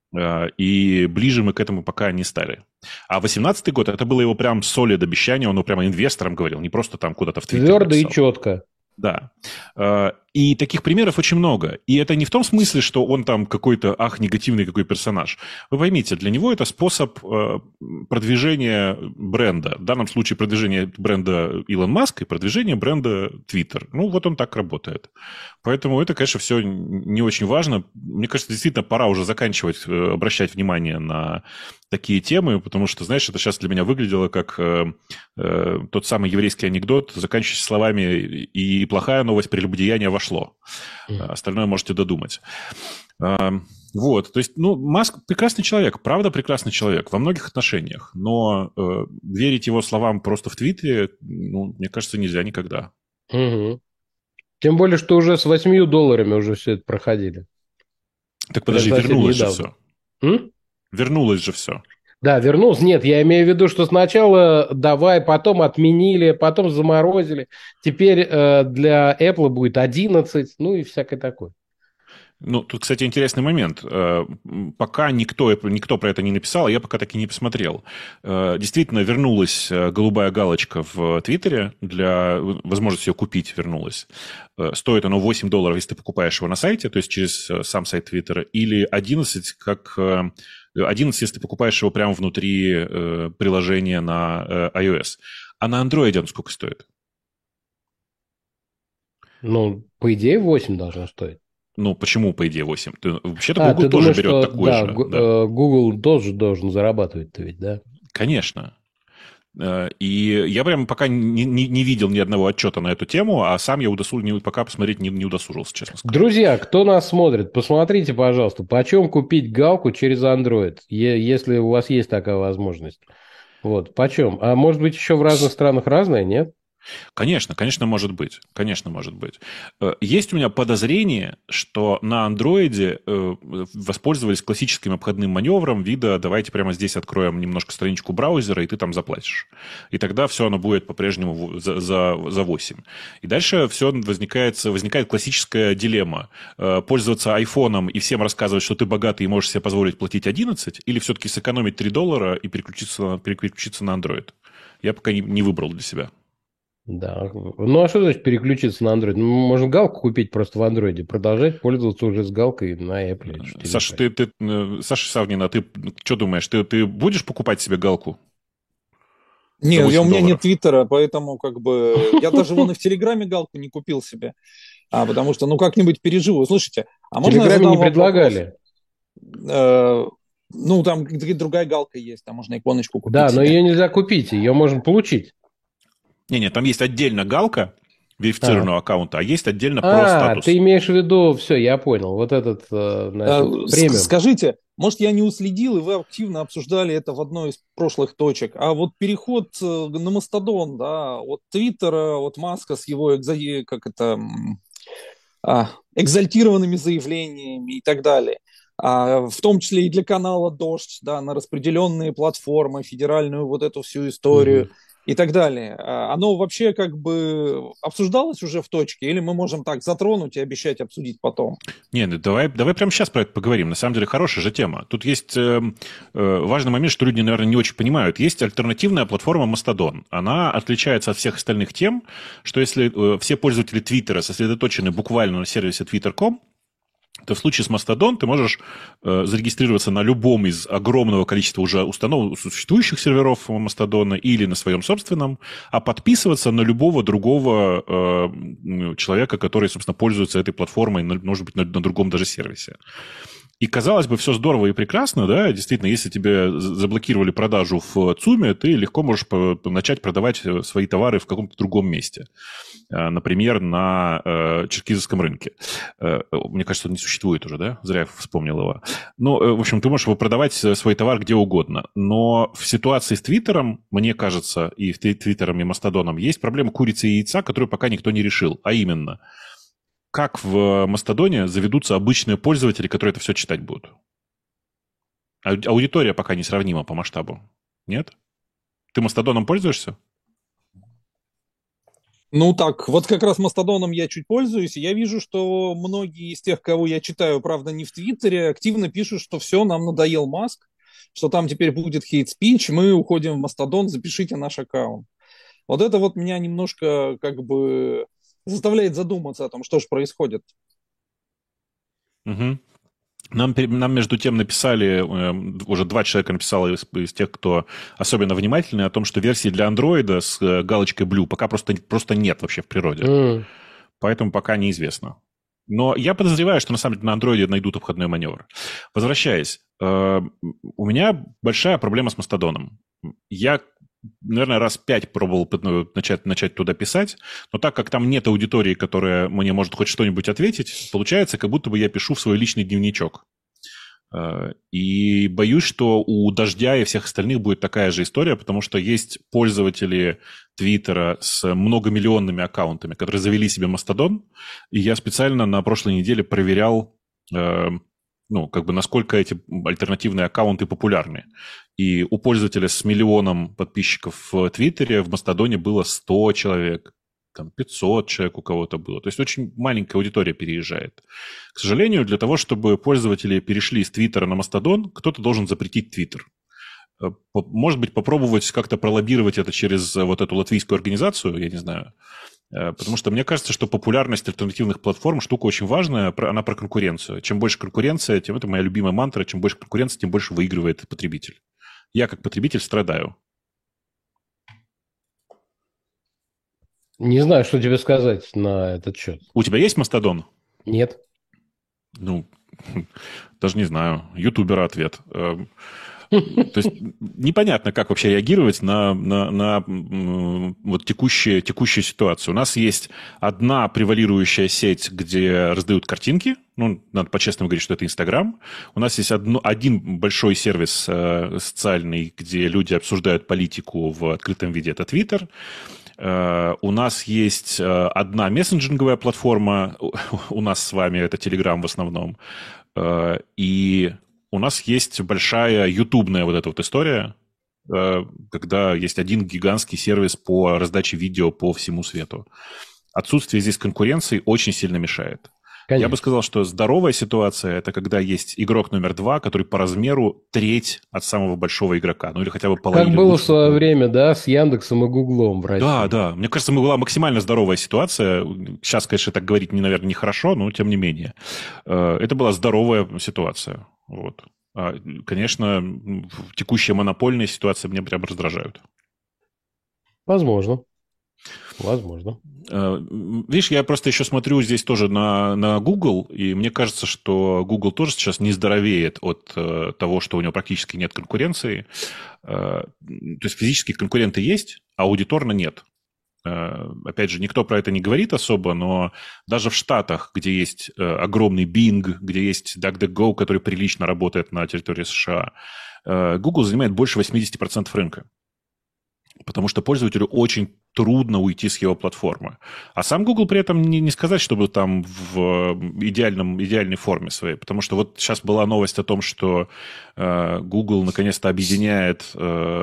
[SPEAKER 3] И ближе мы к этому пока не стали. А 18-й год, это было его прям солид обещание, он прямо инвесторам говорил, не просто там куда-то в Твиттере
[SPEAKER 1] Твердо
[SPEAKER 3] написал.
[SPEAKER 1] и четко.
[SPEAKER 3] Да. И таких примеров очень много. И это не в том смысле, что он там какой-то, негативный какой персонаж. Вы поймите, для него это способ продвижения бренда. В данном случае продвижение бренда Илон Маск и продвижение бренда Twitter. Ну, вот он так работает. Поэтому это, конечно, все не очень важно. Мне кажется, действительно пора уже заканчивать, обращать внимание на такие темы, потому что, знаешь, это сейчас для меня выглядело как тот самый еврейский анекдот, заканчивающийся словами «и плохая новость, прелюбодеяние вошло». Остальное можете додумать. Вот, то есть, Маск прекрасный человек, правда прекрасный человек во многих отношениях, но верить его словам просто в Твиттере, мне кажется, нельзя никогда.
[SPEAKER 1] Угу. Тем более, что уже с $8 уже все это проходили.
[SPEAKER 3] Так подожди, вернулось же все. Вернулось же все.
[SPEAKER 1] Да, вернулся. Нет, я имею в виду, что сначала давай, потом отменили, потом заморозили. Теперь для Apple будет 11, ну и всякое такое.
[SPEAKER 3] Тут, кстати, интересный момент. Пока никто про это не написал, я пока так и не посмотрел. Действительно, вернулась голубая галочка в Твиттере, для возможности ее купить вернулась. Стоит оно $8, если ты покупаешь его на сайте, то есть через сам сайт Твиттера, или 11, 11, если ты покупаешь его прямо внутри приложения на iOS. А на Android он сколько стоит?
[SPEAKER 1] По идее, 8 должно стоить.
[SPEAKER 3] Почему, по идее, 8? Вообще-то Google тоже берет такой же.
[SPEAKER 1] Да, Google тоже должен зарабатывать-то ведь, да?
[SPEAKER 3] Конечно. И я прямо пока не видел ни одного отчета на эту тему, а сам я пока посмотреть не удосужился, честно сказать.
[SPEAKER 1] Друзья, кто нас смотрит, посмотрите, пожалуйста, почем купить галку через Android, если у вас есть такая возможность. Вот, почем? А может быть, еще в разных странах разное, нет?
[SPEAKER 3] Конечно, может быть. Конечно, может быть. Есть у меня подозрение, что на андроиде воспользовались классическим обходным маневром вида «давайте прямо здесь откроем немножко страничку браузера, и ты там заплатишь». И тогда все оно будет по-прежнему за 8. И дальше возникает классическая дилемма. Пользоваться айфоном и всем рассказывать, что ты богатый и можешь себе позволить платить 11, или все-таки сэкономить $3 и переключиться на Android. Я пока не выбрал для себя.
[SPEAKER 1] Да. А что значит переключиться на Android? Можно галку купить просто в Android, продолжать пользоваться уже с галкой на Apple.
[SPEAKER 3] Саша, Саша Савнина, ты что думаешь? Ты будешь покупать себе галку?
[SPEAKER 2] Нет, у меня нет Твиттера, поэтому я даже вон и в Телеграме галку не купил себе. Потому что, как-нибудь переживу. Слушайте,
[SPEAKER 1] в Телеграме не предлагали?
[SPEAKER 2] Там другая галка есть, там можно иконочку купить.
[SPEAKER 1] Да, но ее нельзя купить, ее можно получить.
[SPEAKER 3] Не, там есть отдельно галка верифицированного аккаунта, а есть отдельно про статус.
[SPEAKER 1] Ты имеешь в виду, все, я понял, вот этот премиум.
[SPEAKER 2] Скажите, может, я не уследил, и вы активно обсуждали это в одной из прошлых точек, а вот переход на Мастодон, да, от Твиттера, от Маска с его экзальтированными заявлениями и так далее, в том числе и для канала «Дождь», да, на распределенные платформы, федеральную вот эту всю историю, и так далее. Оно вообще обсуждалось уже в точке, или мы можем так затронуть и обещать обсудить потом?
[SPEAKER 3] Давай прямо сейчас про это поговорим. На самом деле хорошая же тема. Тут есть важный момент, что люди, наверное, не очень понимают. Есть альтернативная платформа Mastodon. Она отличается от всех остальных тем, что если все пользователи Твиттера сосредоточены буквально на сервисе twitter.com, то в случае с Mastodon ты можешь зарегистрироваться на любом из огромного количества уже существующих серверов Mastodon или на своем собственном, а подписываться на любого другого человека, который, собственно, пользуется этой платформой, может быть, на другом даже сервисе. И, казалось бы, все здорово и прекрасно, да, действительно, если тебе заблокировали продажу в ЦУМе, ты легко можешь начать продавать свои товары в каком-то другом месте. Например, на черкизовском рынке. Мне кажется, он не существует уже, да? Зря я вспомнил его. Ну, в общем, ты можешь продавать свой товар где угодно. Но в ситуации с Твиттером, мне кажется, и Твиттером, и Мастодоном, есть проблема курицы и яйца, которую пока никто не решил. А именно, как в Мастодоне заведутся обычные пользователи, которые это все читать будут? Аудитория пока несравнима по масштабу. Нет? Ты Мастодоном пользуешься?
[SPEAKER 2] Ну так, вот как раз Мастодоном я чуть пользуюсь, и я вижу, что многие из тех, кого я читаю, правда, не в Твиттере, активно пишут, что все, нам надоел Маск, что там теперь будет хейт-спич, мы уходим в Мастодон, запишите наш аккаунт. Вот это вот меня немножко как бы заставляет задуматься о том, что же происходит.
[SPEAKER 3] Угу. Нам между тем написали, уже 2 человека написало из тех, кто особенно внимательный, о том, что версии для андроида с галочкой Blue пока просто нет вообще в природе. Поэтому пока неизвестно. Но я подозреваю, что на самом деле на андроиде найдут обходной маневр. Возвращаясь, у меня большая проблема с Мастодоном. Я, наверное, раз 5 пробовал начать туда писать, но так как там нет аудитории, которая мне может хоть что-нибудь ответить, получается, как будто бы я пишу в свой личный дневничок. И боюсь, что у Дождя и всех остальных будет такая же история, потому что есть пользователи Твиттера с многомиллионными аккаунтами, которые завели себе Мастодон, и я специально на прошлой неделе проверял, насколько эти альтернативные аккаунты популярны. И у пользователя с 1 миллионом подписчиков в Твиттере в Мастодоне было 100 человек, там 500 человек у кого-то было. То есть очень маленькая аудитория переезжает. К сожалению, для того, чтобы пользователи перешли с Твиттера на Мастодон, кто-то должен запретить Твиттер. Может быть, попробовать как-то пролоббировать это через вот эту латвийскую организацию, я не знаю. Потому что мне кажется, что популярность альтернативных платформ штука очень важная, она про конкуренцию. Чем больше конкуренция, тем это моя любимая мантра, чем больше конкуренции, тем больше выигрывает потребитель. Я как потребитель страдаю.
[SPEAKER 1] Не знаю, что тебе сказать на этот счет.
[SPEAKER 3] У тебя есть Мастодон?
[SPEAKER 1] Нет.
[SPEAKER 3] Ну, даже не знаю. Ютубера ответ. То есть непонятно, как вообще реагировать на вот текущую ситуацию. У нас есть одна превалирующая сеть, где раздают картинки. Ну, надо по-честному говорить, что это Инстаграм. У нас есть один большой сервис социальный, где люди обсуждают политику в открытом виде. Это Твиттер. У нас есть одна мессенджинговая платформа, у нас с вами это Telegram в основном, и у нас есть большая ютубная вот эта вот история, когда есть один гигантский сервис по раздаче видео по всему свету. Отсутствие здесь конкуренции очень сильно мешает. Конечно. Я бы сказал, что здоровая ситуация – это когда есть игрок номер 2, который по размеру треть от самого большого игрока. Ну или хотя бы половина.
[SPEAKER 1] Как было в свое время, да, с Яндексом и Гуглом в России.
[SPEAKER 3] Да, да. Мне кажется, была максимально здоровая ситуация. Сейчас, конечно, так говорить, наверное, нехорошо, но тем не менее. Это была здоровая ситуация. Вот. Конечно, текущая монопольная ситуация меня прям раздражают.
[SPEAKER 1] Возможно. Возможно.
[SPEAKER 3] Видишь, я просто еще смотрю здесь тоже на Google, и мне кажется, что Google тоже сейчас не здоровеет от того, что у него практически нет конкуренции. То есть физические конкуренты есть, а аудиторно нет. Опять же, никто про это не говорит особо, но даже в Штатах, где есть огромный Bing, где есть DuckDuckGo, который прилично работает на территории США, Google занимает больше 80% рынка. Потому что пользователю очень трудно уйти с его платформы. А сам Google при этом не сказать, чтобы там в идеальной форме своей. Потому что вот сейчас была новость о том, что Google наконец-то объединяет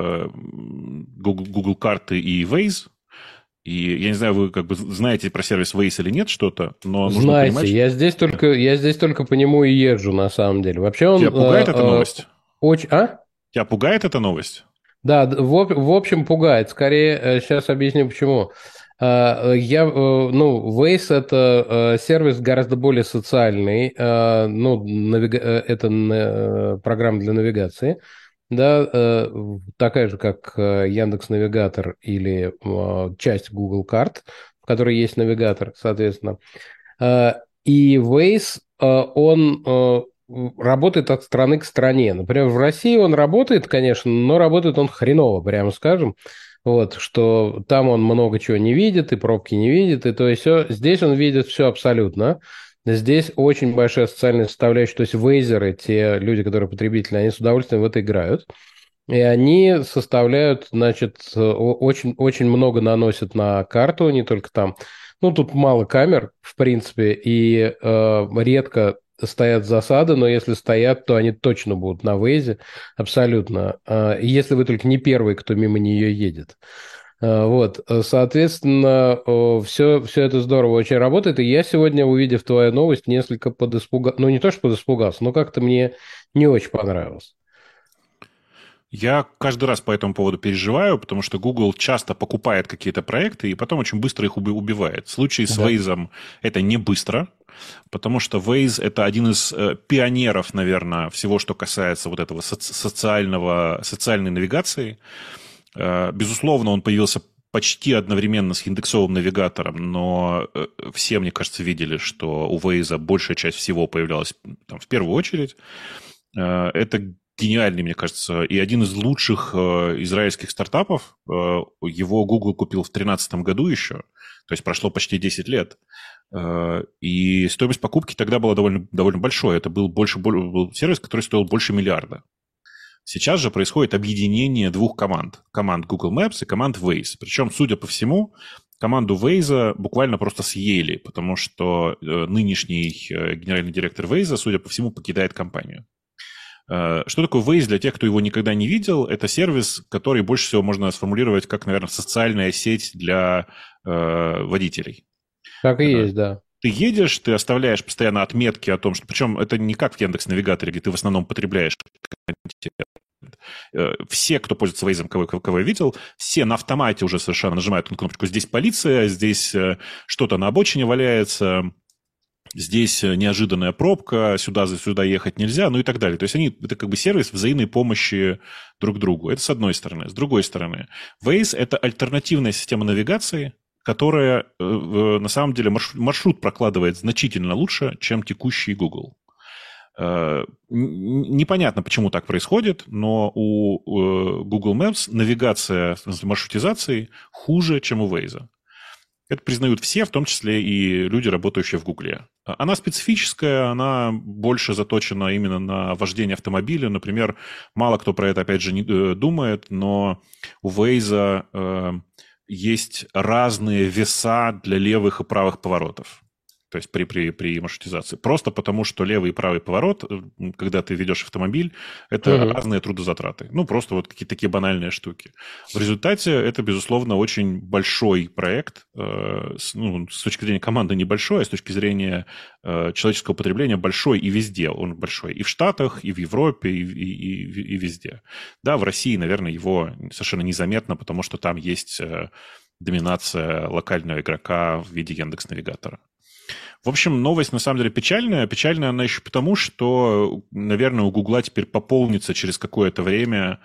[SPEAKER 3] Google карты и Waze. И я не знаю, вы как бы знаете про сервис Waze или нет что-то, но нужно
[SPEAKER 1] Знаете,
[SPEAKER 3] понимать,
[SPEAKER 1] я здесь только по нему и езжу, на самом деле. Вообще он...
[SPEAKER 3] Тебя пугает эта новость? Тебя пугает эта новость?
[SPEAKER 1] Да, в общем, пугает. Скорее, сейчас объясню, почему. Waze – это сервис гораздо более социальный. Это программа для навигации. Да, такая же, как Яндекс.Навигатор или часть Google карт, в которой есть навигатор, соответственно. И Waze, он работает от страны к стране. Например, в России он работает, конечно, но работает он хреново, прямо скажем. Вот, что там он много чего не видит, и пробки не видит, и то есть все. Здесь он видит все абсолютно. Здесь очень большая социальная составляющая, то есть вейзеры, те люди, которые потребители, они с удовольствием в это играют. И они составляют, значит, очень, очень много наносят на карту, не только там. Ну, тут мало камер, в принципе, и редко стоят засады, но если стоят, то они точно будут на вейзе, абсолютно. Если вы только не первый, кто мимо нее едет. Вот, соответственно, все это здорово очень работает, и я сегодня, увидев твою новость, несколько подиспугался, ну, не то, что подиспугался, но как-то мне не очень понравилось.
[SPEAKER 3] Я каждый раз по этому поводу переживаю, потому что Google часто покупает какие-то проекты и потом очень быстро их убивает. В случае с
[SPEAKER 1] Да.
[SPEAKER 3] Waze это не быстро, потому что Waze это один из пионеров, наверное, всего, что касается вот этого социальной навигации. Безусловно, он появился почти одновременно с индексовым навигатором, но все, мне кажется, видели, что у Waze большая часть всего появлялась там, в первую очередь. Это гениальный, мне кажется, и один из лучших израильских стартапов. Его Google купил в 2013 году еще, то есть прошло почти 10 лет. И стоимость покупки тогда была довольно большой. Это был сервис, который стоил больше миллиарда. Сейчас же происходит объединение двух команд. Команд Google Maps и команд Waze. Причем, судя по всему, команду Waze буквально просто съели, потому что нынешний генеральный директор Waze, судя по всему, покидает компанию. Что такое Waze для тех, кто его никогда не видел? Это сервис, который больше всего можно сформулировать как, наверное, социальная сеть для водителей.
[SPEAKER 1] Так и есть, да.
[SPEAKER 3] Ты едешь, ты оставляешь постоянно отметки о том, что... Причем это не как в Яндекс.Навигаторе, где ты в основном потребляешь контент. Все, кто пользуется Waze, кого я видел, все на автомате уже совершенно нажимают на кнопочку «Здесь полиция», «Здесь что-то на обочине валяется», «Здесь неожиданная пробка», сюда ехать нельзя», ну и так далее. То есть это как бы сервис взаимной помощи друг другу. Это с одной стороны. С другой стороны, Waze – это альтернативная система навигации, которая на самом деле маршрут прокладывает значительно лучше, чем текущий Google. Непонятно, почему так происходит, но у Google Maps навигация с маршрутизацией хуже, чем у Waze. Это признают все, в том числе и люди, работающие в Гугле. Она специфическая, она больше заточена именно на вождение автомобиля. Например, мало кто про это, опять же, не думает, но у Waze есть разные веса для левых и правых поворотов. То есть при маршрутизации. Просто потому, что левый и правый поворот, когда ты ведешь автомобиль, это разные трудозатраты. Ну, просто вот какие-то такие банальные штуки. В результате это, безусловно, очень большой проект. С точки зрения команды небольшой, а с точки зрения человеческого потребления большой и везде он большой. И в Штатах, и в Европе, и везде. Да, в России, наверное, его совершенно незаметно, потому что там есть доминация локального игрока в виде Яндекс.Навигатора. В общем, новость на самом деле печальная. Печальная она еще потому, что, наверное, у Гугла теперь пополнится через какое-то время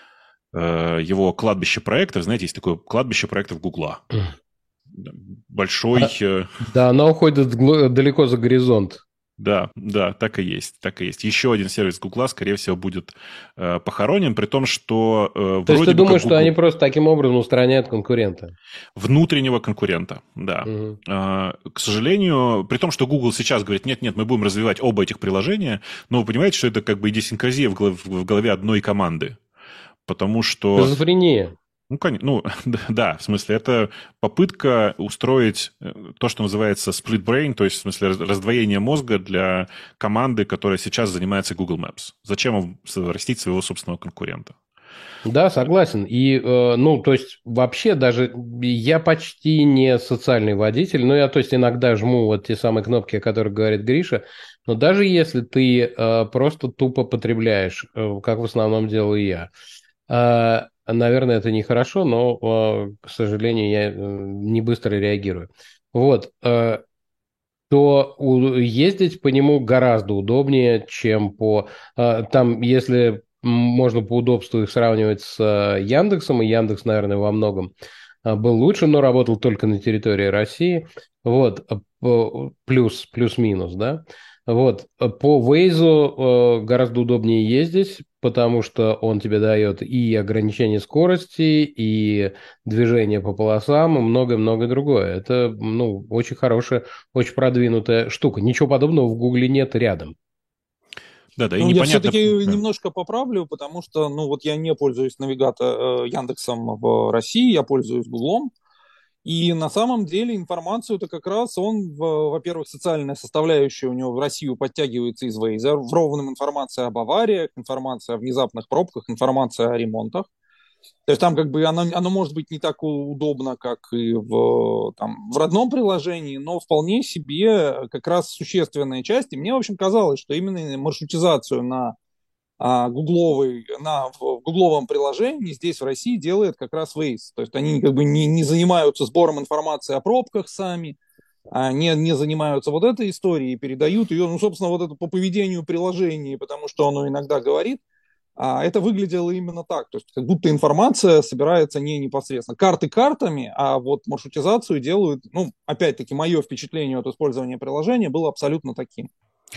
[SPEAKER 3] его кладбище проектов. Знаете, есть такое кладбище проектов Гугла. Большой...
[SPEAKER 1] Да, она уходит далеко за горизонт.
[SPEAKER 3] Да, так и есть, так и есть. Еще один сервис Гугла, скорее всего, будет похоронен, при том, что
[SPEAKER 1] То есть ты думаешь, что они просто таким образом устраняют конкурента?
[SPEAKER 3] Внутреннего конкурента, да.
[SPEAKER 1] Угу.
[SPEAKER 3] К сожалению, при том, что Google сейчас говорит, нет, мы будем развивать оба этих приложения, но вы понимаете, что это как бы идиосинкразия в голове одной команды. Потому что...
[SPEAKER 1] Шизофрения.
[SPEAKER 3] Да, в смысле, это попытка устроить то, что называется split brain, то есть, в смысле, раздвоение мозга для команды, которая сейчас занимается Google Maps. Зачем растить своего собственного конкурента?
[SPEAKER 1] Да, согласен. И, то есть, вообще даже я почти не социальный водитель, но я, то есть, иногда жму вот те самые кнопки, о которых говорит Гриша, но даже если ты просто тупо потребляешь, как в основном делаю я, наверное, это нехорошо, но, к сожалению, я не быстро реагирую. Вот. То ездить по нему гораздо удобнее, чем по... Там, если можно по удобству их сравнивать с Яндексом, и Яндекс, наверное, во многом был лучше, но работал только на территории России. Вот. Плюс-минус, да. Вот. По Waze гораздо удобнее ездить, потому что он тебе дает и ограничение скорости, и движение по полосам, и многое-многое другое. Это, ну, очень хорошая, очень продвинутая штука. Ничего подобного в Гугле нет рядом.
[SPEAKER 3] Да, и
[SPEAKER 2] Ну, я
[SPEAKER 3] непонятно...
[SPEAKER 2] все-таки
[SPEAKER 3] Да.
[SPEAKER 2] немножко поправлю, потому что, ну, вот я не пользуюсь навигатором Яндексом в России, я пользуюсь Гуглом. И на самом деле информацию-то как раз он, во-первых, социальная составляющая у него в Россию подтягивается из Waze, ровным информация об авариях, информация о внезапных пробках, информация о ремонтах. То есть там как бы оно может быть не так удобно, как и в родном приложении, но вполне себе как раз существенная часть. И мне, в общем, казалось, что именно маршрутизацию в гугловом приложении здесь в России делает как раз Waze. То есть они как бы не занимаются сбором информации о пробках сами, не занимаются вот этой историей и передают ее, ну, собственно, вот это по поведению приложения, потому что оно иногда говорит, это выглядело именно так. То есть как будто информация собирается не непосредственно. Карты картами, а вот маршрутизацию делают, ну, опять-таки, мое впечатление от использования приложения было абсолютно таким.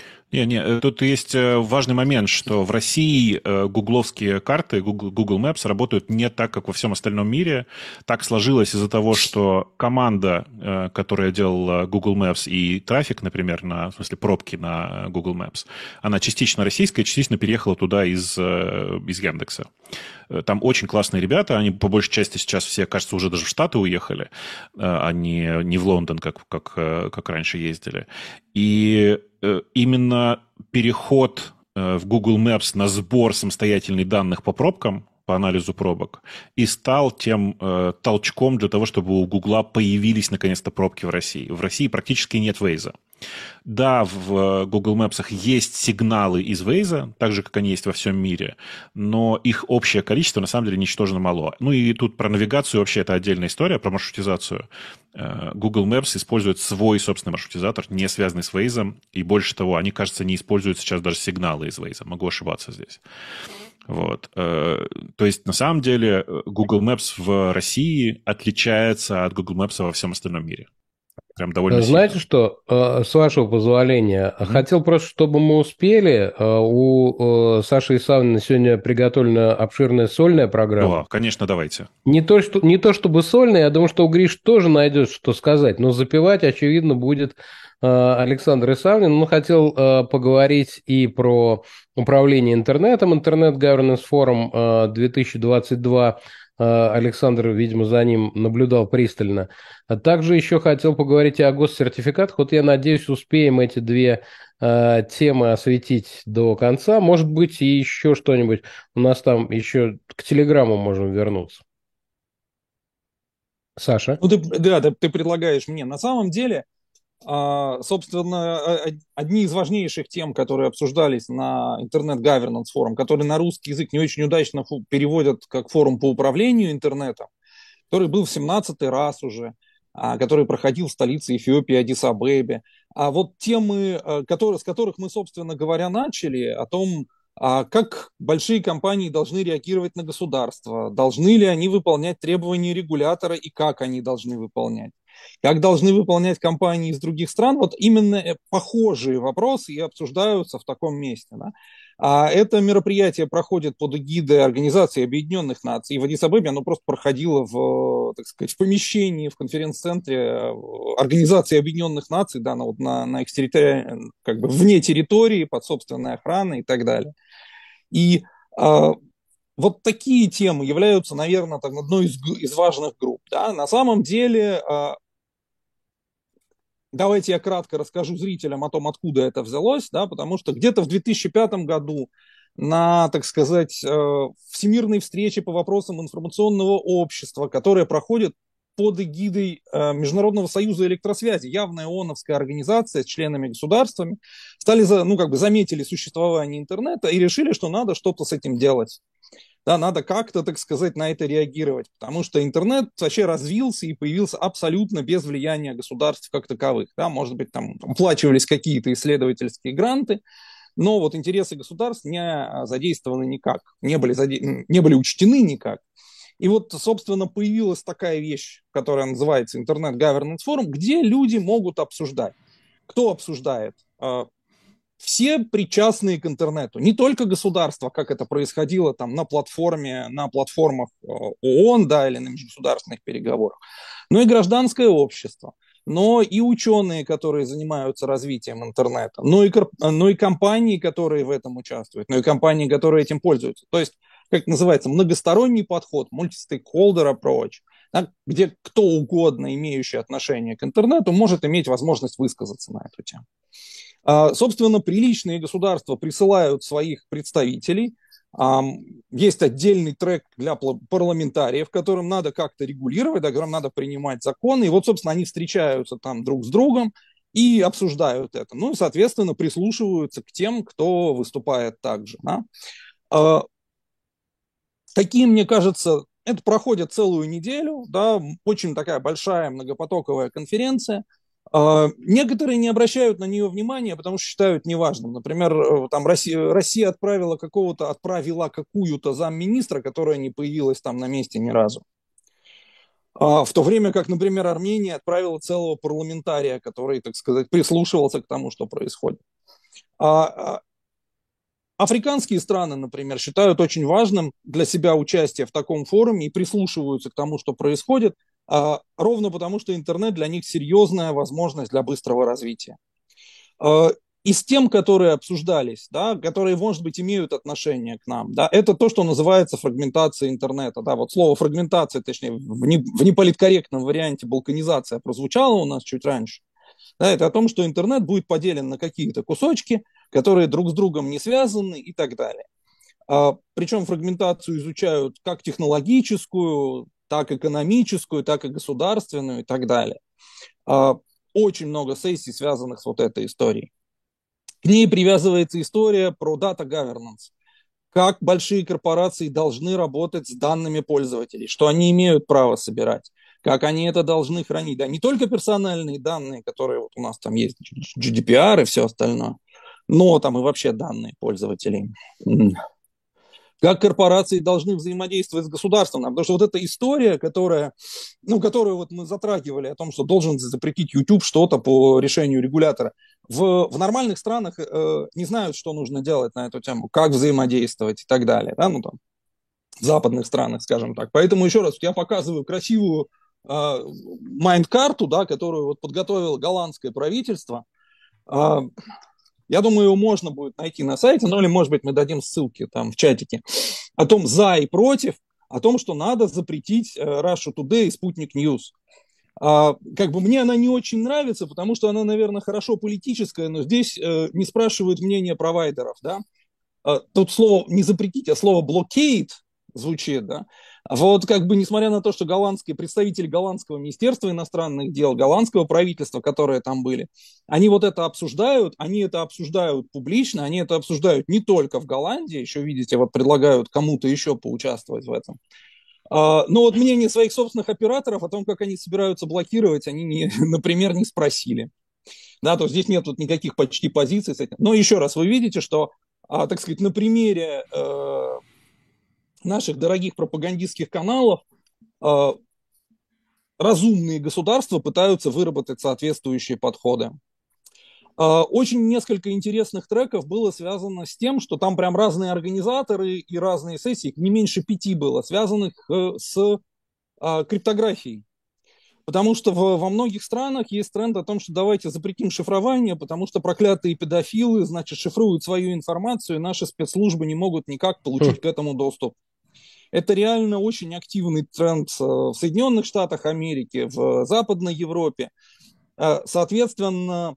[SPEAKER 3] Тут есть важный момент, что в России гугловские карты, Google Maps работают не так, как во всем остальном мире. Так сложилось из-за того, что команда, которая делала Google Maps и трафик, например, в смысле пробки на Google Maps, она частично российская, частично переехала туда из Яндекса. Там очень классные ребята, они по большей части сейчас все, кажется, уже даже в Штаты уехали, а не в Лондон, как раньше ездили. И именно переход в Google Maps на сбор самостоятельных данных по пробкам, по анализу пробок, и стал тем толчком для того, чтобы у Гугла появились наконец-то пробки в России. В России практически нет Waze. Да, в Google Maps есть сигналы из Waze, так же, как они есть во всем мире, но их общее количество, на самом деле, ничтожно мало. Ну и тут про навигацию вообще это отдельная история, про маршрутизацию. Google Maps использует свой собственный маршрутизатор, не связанный с Waze, и больше того, они, кажется, не используют сейчас даже сигналы из Waze. Могу ошибаться здесь. Вот. То есть, на самом деле, Google Maps в России отличается от Google Maps во всем остальном мире. Прям довольно
[SPEAKER 1] Знаете
[SPEAKER 3] сильно.
[SPEAKER 1] что, с вашего позволения, хотел просто, чтобы мы успели. У Саши Исаевны сегодня приготовлена обширная сольная
[SPEAKER 3] Да,
[SPEAKER 1] программа.
[SPEAKER 3] конечно, давайте.
[SPEAKER 1] Не то чтобы сольная, я думаю, что у Гриш тоже найдет, что сказать, но запевать, очевидно, будет Александр Исаевин. Он хотел поговорить и про управление интернетом, Internet Governance Forum 2022. Александр, видимо, за ним наблюдал пристально. А также еще хотел поговорить и о госсертификатах. Вот я надеюсь, успеем эти две темы осветить до конца. Может быть, и еще что-нибудь. У нас там еще к Телеграмму можем вернуться. Саша?
[SPEAKER 2] Ну, ты предлагаешь мне. На самом деле, собственно, одни из важнейших тем, которые обсуждались на Internet Governance Forum, который на русский язык не очень удачно переводят как форум по управлению интернетом, который был в 17-й раз уже, который проходил в столице Эфиопии Аддис-Абебе. А вот темы, с которых мы, собственно говоря, начали, о том, как большие компании должны реагировать на государство, должны ли они выполнять требования регулятора и как они должны выполнять, как должны выполнять компании из других стран, вот именно похожие вопросы и обсуждаются в таком месте. Да? Это мероприятие проходит под эгидой Организации Объединенных Наций. И в Аддис-Абебе оно просто проходило так сказать, в помещении, в конференц-центре Организации Объединенных Наций, да, на их территории, как бы вне территории, под собственной охраной и так далее. И вот такие темы являются, наверное, одной из важных групп. Да? На самом деле, давайте я кратко расскажу зрителям о том, откуда это взялось, да, потому что где-то в 2005 году на, так сказать, всемирной встрече по вопросам информационного общества, которая проходит под эгидой Международного союза электросвязи, явная ООНовская организация с членами государствами, заметили существование интернета и решили, что надо что-то с этим делать. Да, надо как-то, так сказать, на это реагировать, потому что интернет вообще развился и появился абсолютно без влияния государств как таковых. Да, может быть, там уплачивались какие-то исследовательские гранты, но вот интересы государств не задействованы никак, не были учтены никак. И вот, собственно, появилась такая вещь, которая называется Internet Governance Forum, где люди могут обсуждать. Кто обсуждает? все причастные к интернету, не только государство, как это происходило там на платформах ООН, да, или на межгосударственных переговорах, но и гражданское общество, но и ученые, которые занимаются развитием интернета, но и компании, которые в этом участвуют, но и компании, которые этим пользуются. То есть, как называется, многосторонний подход, multi-stakeholder approach, да, где кто угодно, имеющий отношение к интернету, может иметь возможность высказаться на эту тему. Собственно, приличные государства присылают своих представителей. Есть отдельный трек для парламентариев, которым надо как-то регулировать, да, которым надо принимать законы. И вот, собственно, они встречаются там друг с другом и обсуждают это. Ну и, соответственно, прислушиваются к тем, кто выступает также. Да. Такие, мне кажется, это проходит целую неделю, да, очень такая большая многопотоковая конференция. Некоторые не обращают на нее внимания, потому что считают неважным. Например, там Россия отправила какую-то замминистра, которая не появилась там на месте ни разу. В то время как, например, Армения отправила целого парламентария, который, так сказать, прислушивался к тому, что происходит. Африканские страны, например, считают очень важным для себя участие в таком форуме и прислушиваются к тому, что происходит, ровно потому, что интернет для них серьезная возможность для быстрого развития. Из тем, которые обсуждались, да, которые, может быть, имеют отношение к нам, да, это то, что называется фрагментация интернета. Да, вот слово фрагментация, точнее, в неполиткорректном варианте балканизация прозвучало у нас чуть раньше. Да, это о том, что интернет будет поделен на какие-то кусочки, которые друг с другом не связаны и так далее. Причем фрагментацию изучают как технологическую, так экономическую, так и государственную и так далее. Очень много сессий, связанных с вот этой историей. К ней привязывается история про data governance. Как большие корпорации должны работать с данными пользователей, что они имеют право собирать, как они это должны хранить. Да, не только персональные данные, которые вот у нас там есть, GDPR и все остальное, но там и вообще данные пользователей. Как корпорации должны взаимодействовать с государством. Потому что вот эта история, которую вот мы затрагивали, о том, что должен запретить YouTube что-то по решению регулятора, в нормальных странах не знают, что нужно делать на эту тему, как взаимодействовать и так далее. Да? Ну, там, в западных странах, скажем так. Поэтому еще раз, я показываю красивую майнд-карту, да, которую вот подготовило голландское правительство. Я думаю, его можно будет найти на сайте, ну или, может быть, мы дадим ссылки там в чатике, о том за и против, о том, что надо запретить Russia Today и Sputnik News. Как бы мне она не очень нравится, потому что она, наверное, хорошо политическая, но здесь не спрашивают мнения провайдеров, да. Тут слово не запретить, а слово blockade звучит, да. Вот как бы несмотря на то, что представители голландского министерства иностранных дел, голландского правительства, которые там были, они вот это обсуждают, они это обсуждают публично, они это обсуждают не только в Голландии, еще, видите, вот предлагают кому-то еще поучаствовать в этом. Но вот мнение своих собственных операторов о том, как они собираются блокировать, они, например, не спросили. Да, то есть здесь нет вот никаких почти позиций с этим. Но еще раз, вы видите, что, так сказать, на примере наших дорогих пропагандистских каналов разумные государства пытаются выработать соответствующие подходы. Очень несколько интересных треков было связано с тем, что там прям разные организаторы и разные сессии, не меньше 5 было, связанных с криптографией. Потому что во многих странах есть тренд о том, что давайте запретим шифрование, потому что проклятые педофилы, значит, шифруют свою информацию, и наши спецслужбы не могут никак получить к этому доступ. Это реально очень активный тренд в Соединенных Штатах Америки, в Западной Европе. Соответственно,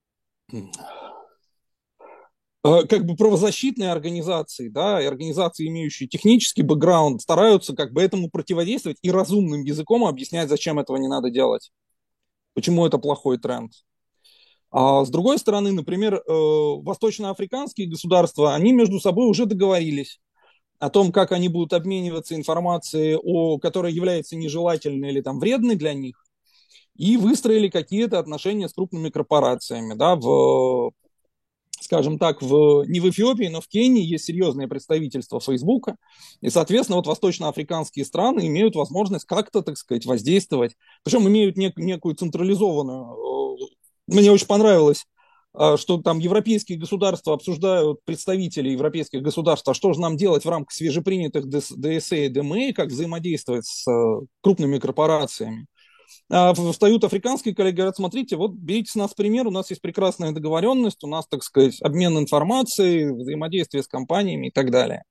[SPEAKER 2] как бы правозащитные организации, да, и организации, имеющие технический бэкграунд, стараются как бы этому противодействовать и разумным языком объяснять, зачем этого не надо делать, почему это плохой тренд. А с другой стороны, например, восточноафриканские государства, они между собой уже договорились о том, как они будут обмениваться информацией, которая является нежелательной или там вредной для них, и выстроили какие-то отношения с крупными корпорациями, да, скажем так, не в Эфиопии, но в Кении есть серьезное представительство Фейсбука, и, соответственно, вот восточноафриканские страны имеют возможность как-то, так сказать, воздействовать, причем имеют некую централизованную. Мне очень понравилось что там европейские государства обсуждают, представители европейских государств, а что же нам делать в рамках свежепринятых ДСА и ДМА, как взаимодействовать с крупными корпорациями. Встают африканские коллеги, говорят, смотрите, вот берите с нас пример, у нас есть прекрасная договоренность, у нас, так сказать, обмен информацией, взаимодействие с компаниями и так далее.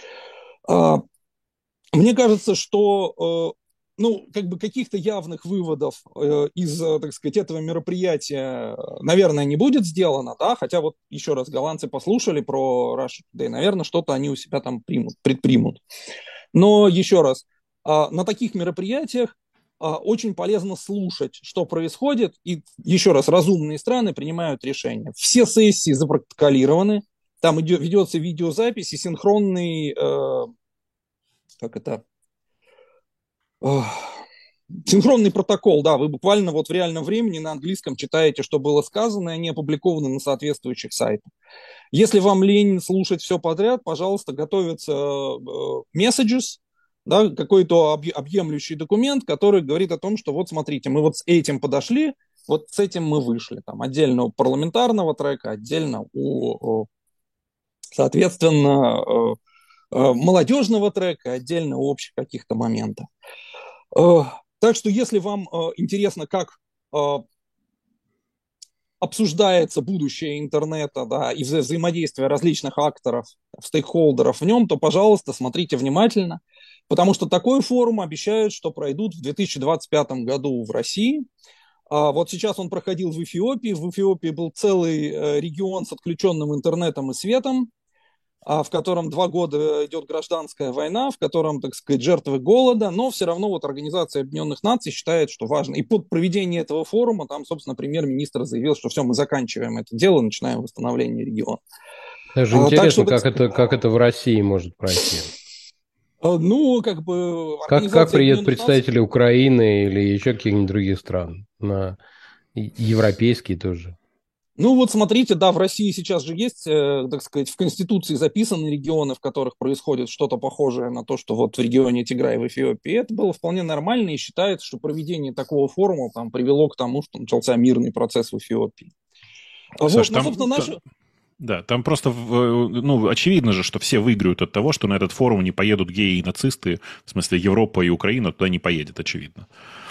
[SPEAKER 2] Мне кажется, что ну, как бы каких-то явных выводов из, так сказать, этого мероприятия, наверное, не будет сделано, да, хотя вот еще раз голландцы послушали про Russia Today, наверное, что-то они у себя там предпримут. Но еще раз, на таких мероприятиях очень полезно слушать, что происходит, и еще раз, разумные страны принимают решения. Все сессии запротоколированы, там ведется видеозапись и синхронный, как это, синхронный протокол, да, вы буквально вот в реальном времени на английском читаете, что было сказано, и они опубликованы на соответствующих сайтах. Если вам лень слушать все подряд, пожалуйста, готовится messages, да, какой-то объемлющий документ, который говорит о том, что вот смотрите, мы вот с этим подошли, вот с этим мы вышли. Там отдельно у парламентарного трека, отдельно у, соответственно, молодежного трека, отдельно у общих каких-то моментов. Так что если вам интересно, как обсуждается будущее интернета, да, и взаимодействие различных акторов, стейкхолдеров в нем, то, пожалуйста, смотрите внимательно, потому что такой форум обещают, что пройдут в 2025 году в России. Вот сейчас он проходил в Эфиопии. В Эфиопии был целый регион с отключенным интернетом и светом, в котором 2 года идет гражданская война, в котором, так сказать, жертвы голода, но все равно вот Организация Объединенных Наций считает, что важно. И под проведение этого форума там, собственно, премьер-министр заявил, что все, мы заканчиваем это дело, начинаем восстановление региона.
[SPEAKER 1] Даже интересно, что, как это в России может пройти.
[SPEAKER 2] Ну, как бы...
[SPEAKER 1] Как приедут представители Украины или еще каких-нибудь других стран? Европейские тоже.
[SPEAKER 2] Ну вот смотрите, да, в России сейчас же есть, так сказать, в Конституции записаны регионы, в которых происходит что-то похожее на то, что вот в регионе Тиграй в Эфиопии. Это было вполне нормально, и считается, что проведение такого форума там привело к тому, что начался мирный процесс в Эфиопии.
[SPEAKER 3] Саш, вот, да, там просто, ну, очевидно же, что все выиграют от того, что на этот форум не поедут геи и нацисты, в смысле Европа и Украина туда не поедет, очевидно.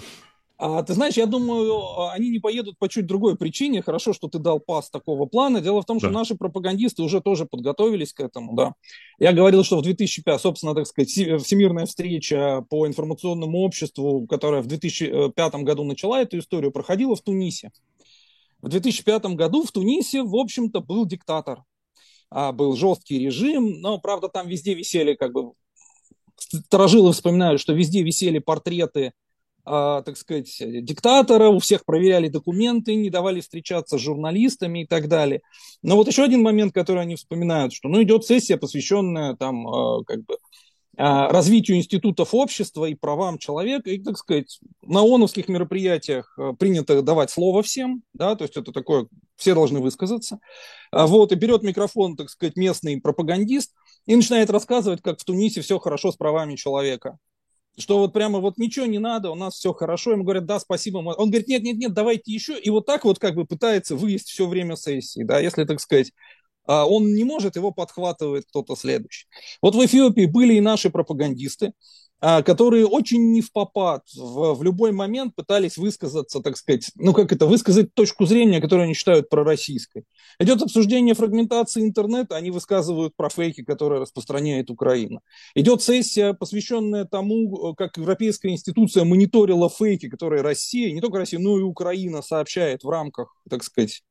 [SPEAKER 2] Ты знаешь, я думаю, они не поедут по чуть другой причине. Хорошо, что ты дал пас такого плана. Дело в том, что наши пропагандисты уже тоже подготовились к этому, да. Я говорил, что в 2005, собственно, так сказать, Всемирная встреча по информационному обществу, которая в 2005 году начала эту историю, проходила в Тунисе. В 2005 году в Тунисе, в общем-то, был диктатор. Был жесткий режим, но, правда, там везде висели, как бы, старожилы вспоминают, что везде висели портреты, так сказать, диктатора, у всех проверяли документы, не давали встречаться с журналистами и так далее. Но вот еще один момент, который они вспоминают, что, ну, идет сессия, посвященная там, как бы, развитию институтов общества и правам человека, и, так сказать, на ООНовских мероприятиях принято давать слово всем, да, то есть это такое, все должны высказаться, вот, и берет микрофон, так сказать, местный пропагандист и начинает рассказывать, как в Тунисе все хорошо с правами человека, что вот прямо вот ничего не надо, у нас все хорошо, ему говорят, да, спасибо, он говорит, нет, давайте еще, и вот так вот как бы пытается выесть все время сессии, да, если, так сказать, он не может, его подхватывает кто-то следующий. Вот в Эфиопии были и наши пропагандисты, которые очень невпопад в любой момент пытались высказаться, так сказать, ну как это, высказать точку зрения, которую они считают пророссийской. Идет обсуждение фрагментации интернета, они высказывают про фейки, которые распространяет Украина. Идет сессия, посвященная тому, как европейская институция мониторила фейки, которые Россия, не только Россия, но и Украина сообщает в рамках, так сказать,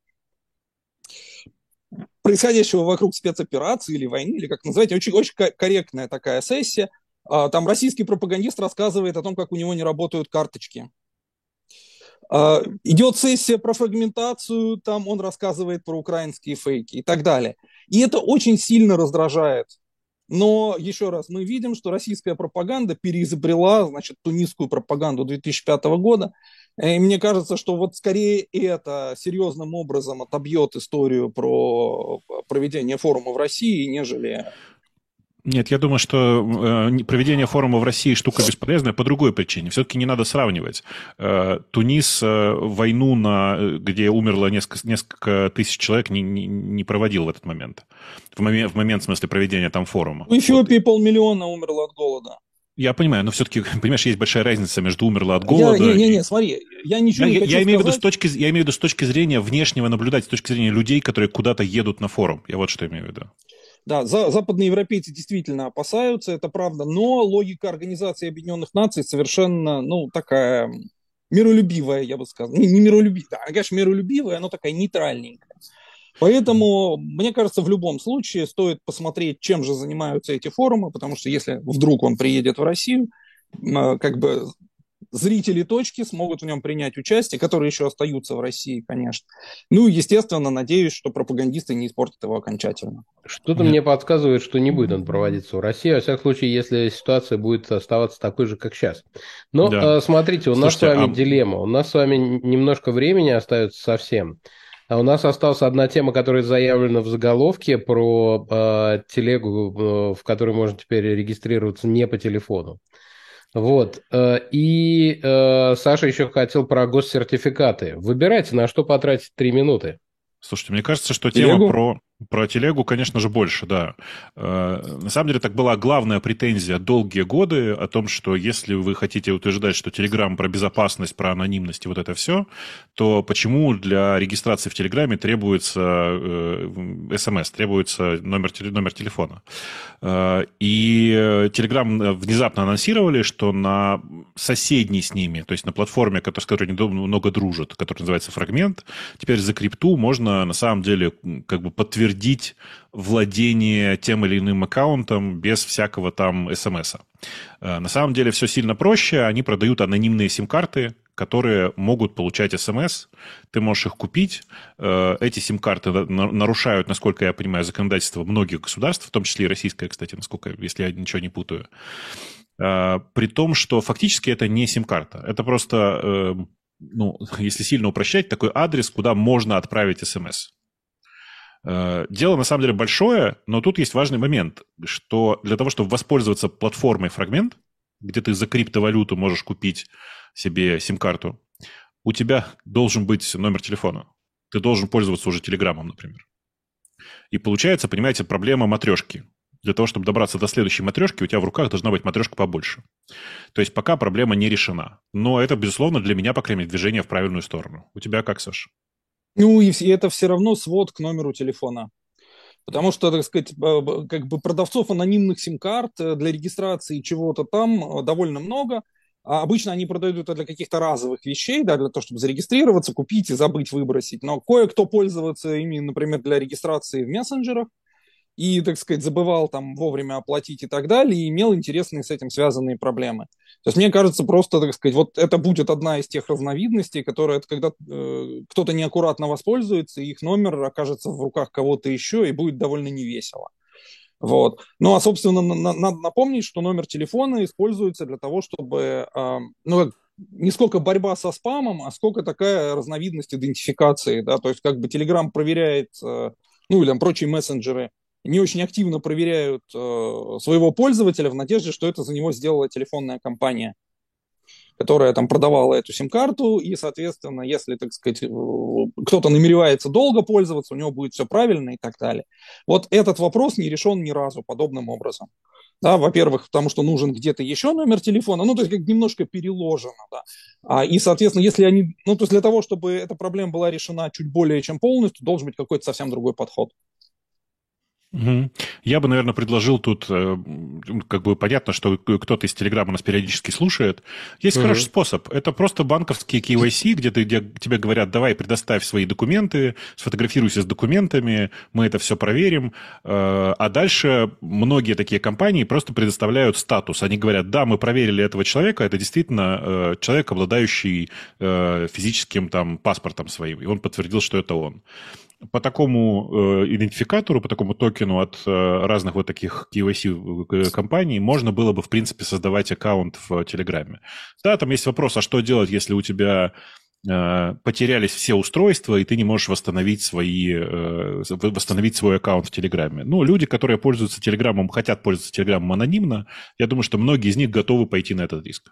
[SPEAKER 2] происходящего вокруг спецоперации или войны, или как называть, очень корректная такая сессия. Там российский пропагандист рассказывает о том, как у него не работают карточки. Идет сессия про фрагментацию, там он рассказывает про украинские фейки и так далее. И это очень сильно раздражает. Но, еще раз, мы видим, что российская пропаганда переизобрела, значит, тунисскую пропаганду 2005 года. И мне кажется, что вот скорее это серьезным образом отобьет историю про проведение форума в России, нежели...
[SPEAKER 3] Нет, я думаю, что проведение форума в России штука бесполезная по другой причине. Все-таки не надо сравнивать. Тунис войну, где умерло несколько тысяч человек, не проводил в этот момент. В момент, в смысле, проведения там форума.
[SPEAKER 2] В Эфиопии 500 000 умерло от голода.
[SPEAKER 3] Я понимаю, но все-таки, понимаешь, есть большая разница между умерло от голода...
[SPEAKER 2] Смотри, я ничего не хочу
[SPEAKER 3] имею
[SPEAKER 2] сказать.
[SPEAKER 3] Я имею в виду с точки зрения внешнего наблюдателя, с точки зрения людей, которые куда-то едут на форум. Я вот что имею в виду.
[SPEAKER 2] Да, западные европейцы действительно опасаются, это правда, но логика Организации Объединенных Наций совершенно, такая миролюбивая, я бы сказал. Не миролюбивая, да, конечно, миролюбивая, но такая нейтральненькая. Поэтому, мне кажется, в любом случае стоит посмотреть, чем же занимаются эти форумы, потому что если вдруг он приедет в Россию, как бы зрители точки смогут в нем принять участие, которые еще остаются в России, конечно. Естественно, надеюсь, что пропагандисты не испортят его окончательно.
[SPEAKER 1] Что-то мне подсказывает, что не будет он проводиться в России, во всяком случае, если ситуация будет оставаться такой же, как сейчас. Но
[SPEAKER 3] Да.
[SPEAKER 1] смотрите, у нас с вами дилемма, у нас с вами немножко времени остается совсем. А у нас осталась одна тема, которая заявлена в заголовке про телегу, в которой можно теперь регистрироваться не по телефону. Вот. И Саша еще хотел про госсертификаты. Выбирайте, на что потратить 3 минуты.
[SPEAKER 3] Слушайте, мне кажется, что тема про телегу, конечно же, больше, да. На самом деле, так была главная претензия долгие годы о том, что если вы хотите утверждать, что Telegram про безопасность, про анонимность и вот это все, то почему для регистрации в Телеграме требуется СМС, требуется номер телефона? И Telegram внезапно анонсировали, что на соседней с ними, то есть на платформе, с которой они много дружат, которая называется Fragment, теперь за крипту можно на самом деле как бы подтвердить владение тем или иным аккаунтом без всякого там СМСа. На самом деле все сильно проще. Они продают анонимные сим-карты, которые могут получать СМС. Ты можешь их купить. Эти сим-карты нарушают, насколько я понимаю, законодательство многих государств, в том числе и российское, кстати, если я ничего не путаю. При том, что фактически это не сим-карта. Это просто, если сильно упрощать, такой адрес, куда можно отправить СМС. Дело на самом деле большое, но тут есть важный момент, что для того, чтобы воспользоваться платформой Fragment, где ты за криптовалюту можешь купить себе сим-карту, у тебя должен быть номер телефона. Ты должен пользоваться уже Телеграмом, например. И получается, понимаете, проблема матрешки. Для того, чтобы добраться до следующей матрешки, у тебя в руках должна быть матрешка побольше. То есть пока проблема не решена. Но это, безусловно, для меня, по крайней мере, движение в правильную сторону. У тебя как, Саша?
[SPEAKER 2] И это все равно свод к номеру телефона. Потому что, так сказать, как бы продавцов анонимных сим-карт для регистрации чего-то там довольно много. А обычно они продают это для каких-то разовых вещей, да, для того, чтобы зарегистрироваться, купить и забыть выбросить. Но кое-кто пользовался ими, например, для регистрации в мессенджерах и, так сказать, забывал там вовремя оплатить и так далее, и имел интересные с этим связанные проблемы. То есть мне кажется, просто, так сказать, вот это будет одна из тех разновидностей, которая, когда кто-то неаккуратно воспользуется, и их номер окажется в руках кого-то еще, и будет довольно невесело. Вот. Ну, а, собственно, надо напомнить, что номер телефона используется для того, чтобы, не сколько борьба со спамом, а сколько такая разновидность идентификации, да, то есть как бы Telegram проверяет, или там прочие мессенджеры, не очень активно проверяют своего пользователя в надежде, что это за него сделала телефонная компания, которая там продавала эту сим-карту, и, соответственно, если, так сказать, кто-то намеревается долго пользоваться, у него будет все правильно и так далее. Вот этот вопрос не решен ни разу подобным образом. Да, во-первых, потому что нужен где-то еще номер телефона, то есть как немножко переложено, да. И, соответственно, если они, то есть для того, чтобы эта проблема была решена чуть более чем полностью, должен быть какой-то совсем другой подход.
[SPEAKER 3] Угу. Я бы, наверное, предложил тут, как бы понятно, что кто-то из Телеграма нас периодически слушает. Есть хороший способ. Это просто банковские KYC, где тебе говорят, давай предоставь свои документы, сфотографируйся с документами, мы это все проверим. А дальше многие такие компании просто предоставляют статус. Они говорят, да, мы проверили этого человека, это действительно человек, обладающий физическим там паспортом своим, и он подтвердил, что это он. По такому идентификатору, по такому токену от разных вот таких KYC компаний можно было бы, в принципе, создавать аккаунт в Телеграме. Да, там есть вопрос, а что делать, если у тебя потерялись все устройства, и ты не можешь восстановить свой аккаунт в Телеграме. Ну, люди, которые пользуются Телеграмом, хотят пользоваться Телеграмом анонимно, я думаю, что многие из них готовы пойти на этот риск.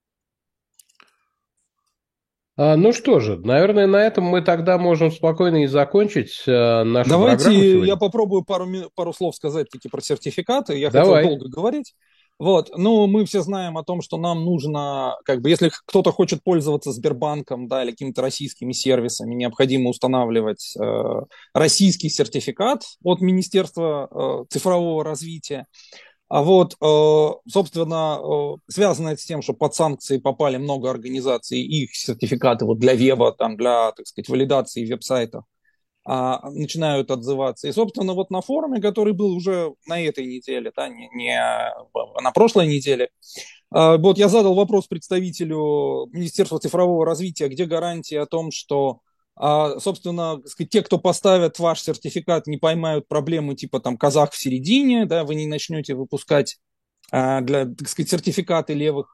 [SPEAKER 1] Ну что же, наверное, на этом мы тогда можем спокойно и закончить нашу программу
[SPEAKER 2] Давайте
[SPEAKER 1] сегодня.
[SPEAKER 2] я попробую пару слов сказать таки про сертификаты. Я
[SPEAKER 1] Давай.
[SPEAKER 2] хотел долго говорить. Вот, ну, мы все знаем о том, что нам нужно, как бы, если кто-то хочет пользоваться Сбербанком, да, или какими-то российскими сервисами, необходимо устанавливать российский сертификат от Министерства цифрового развития. А вот, собственно, связано это с тем, что под санкции попали много организаций, их сертификаты вот для веба, там, для, так сказать, валидации веб-сайтов начинают отзываться. И, собственно, вот на форуме, который был уже на этой неделе, да, не на прошлой неделе, вот я задал вопрос представителю Министерства цифрового развития, где гарантии о том, что, собственно, те, кто поставят ваш сертификат, не поймают проблемы типа там казах в середине, да, вы не начнете выпускать для, так сказать, сертификаты левых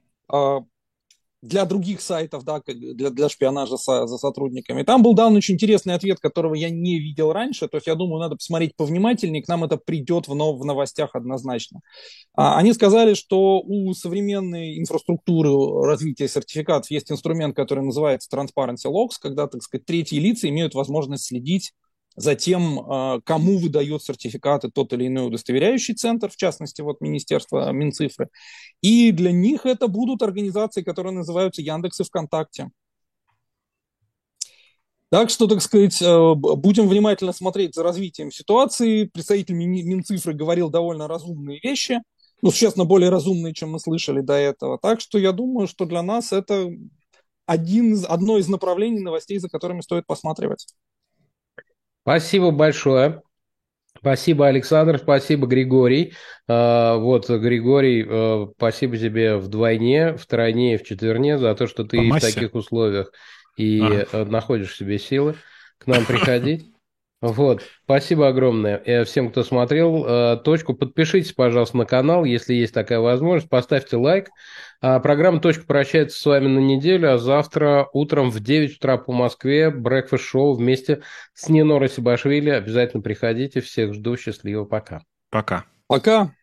[SPEAKER 2] для других сайтов, да, для шпионажа за сотрудниками. Там был дан очень интересный ответ, которого я не видел раньше, то есть я думаю, надо посмотреть повнимательнее, к нам это придет в новостях однозначно. Они сказали, что у современной инфраструктуры развития сертификатов есть инструмент, который называется Transparency Logs, когда, так сказать, третьи лица имеют возможность следить за тем, кому выдает сертификаты тот или иной удостоверяющий центр, в частности, вот Министерство Минцифры. И для них это будут организации, которые называются Яндекс и ВКонтакте. Так что, так сказать, будем внимательно смотреть за развитием ситуации. Представитель Минцифры говорил довольно разумные вещи, ну, честно, более разумные, чем мы слышали до этого. Так что я думаю, что для нас это одно из направлений новостей, за которыми стоит посматривать.
[SPEAKER 1] Спасибо большое. Спасибо, Александр, спасибо, Григорий. Вот, Григорий, спасибо тебе вдвойне, втройне и вчетверне за то, что ты в таких условиях и находишь в себе силы к нам приходить. Вот, спасибо огромное всем, кто смотрел «Точку». Подпишитесь, пожалуйста, на канал, если есть такая возможность. Поставьте лайк. Программа «Точка» прощается с вами на неделю, а завтра утром в 9 утра по Москве брекфаст-шоу вместе с Нино Расибашвили. Обязательно приходите. Всех жду. Счастливо. Пока.
[SPEAKER 3] Пока.
[SPEAKER 2] Пока.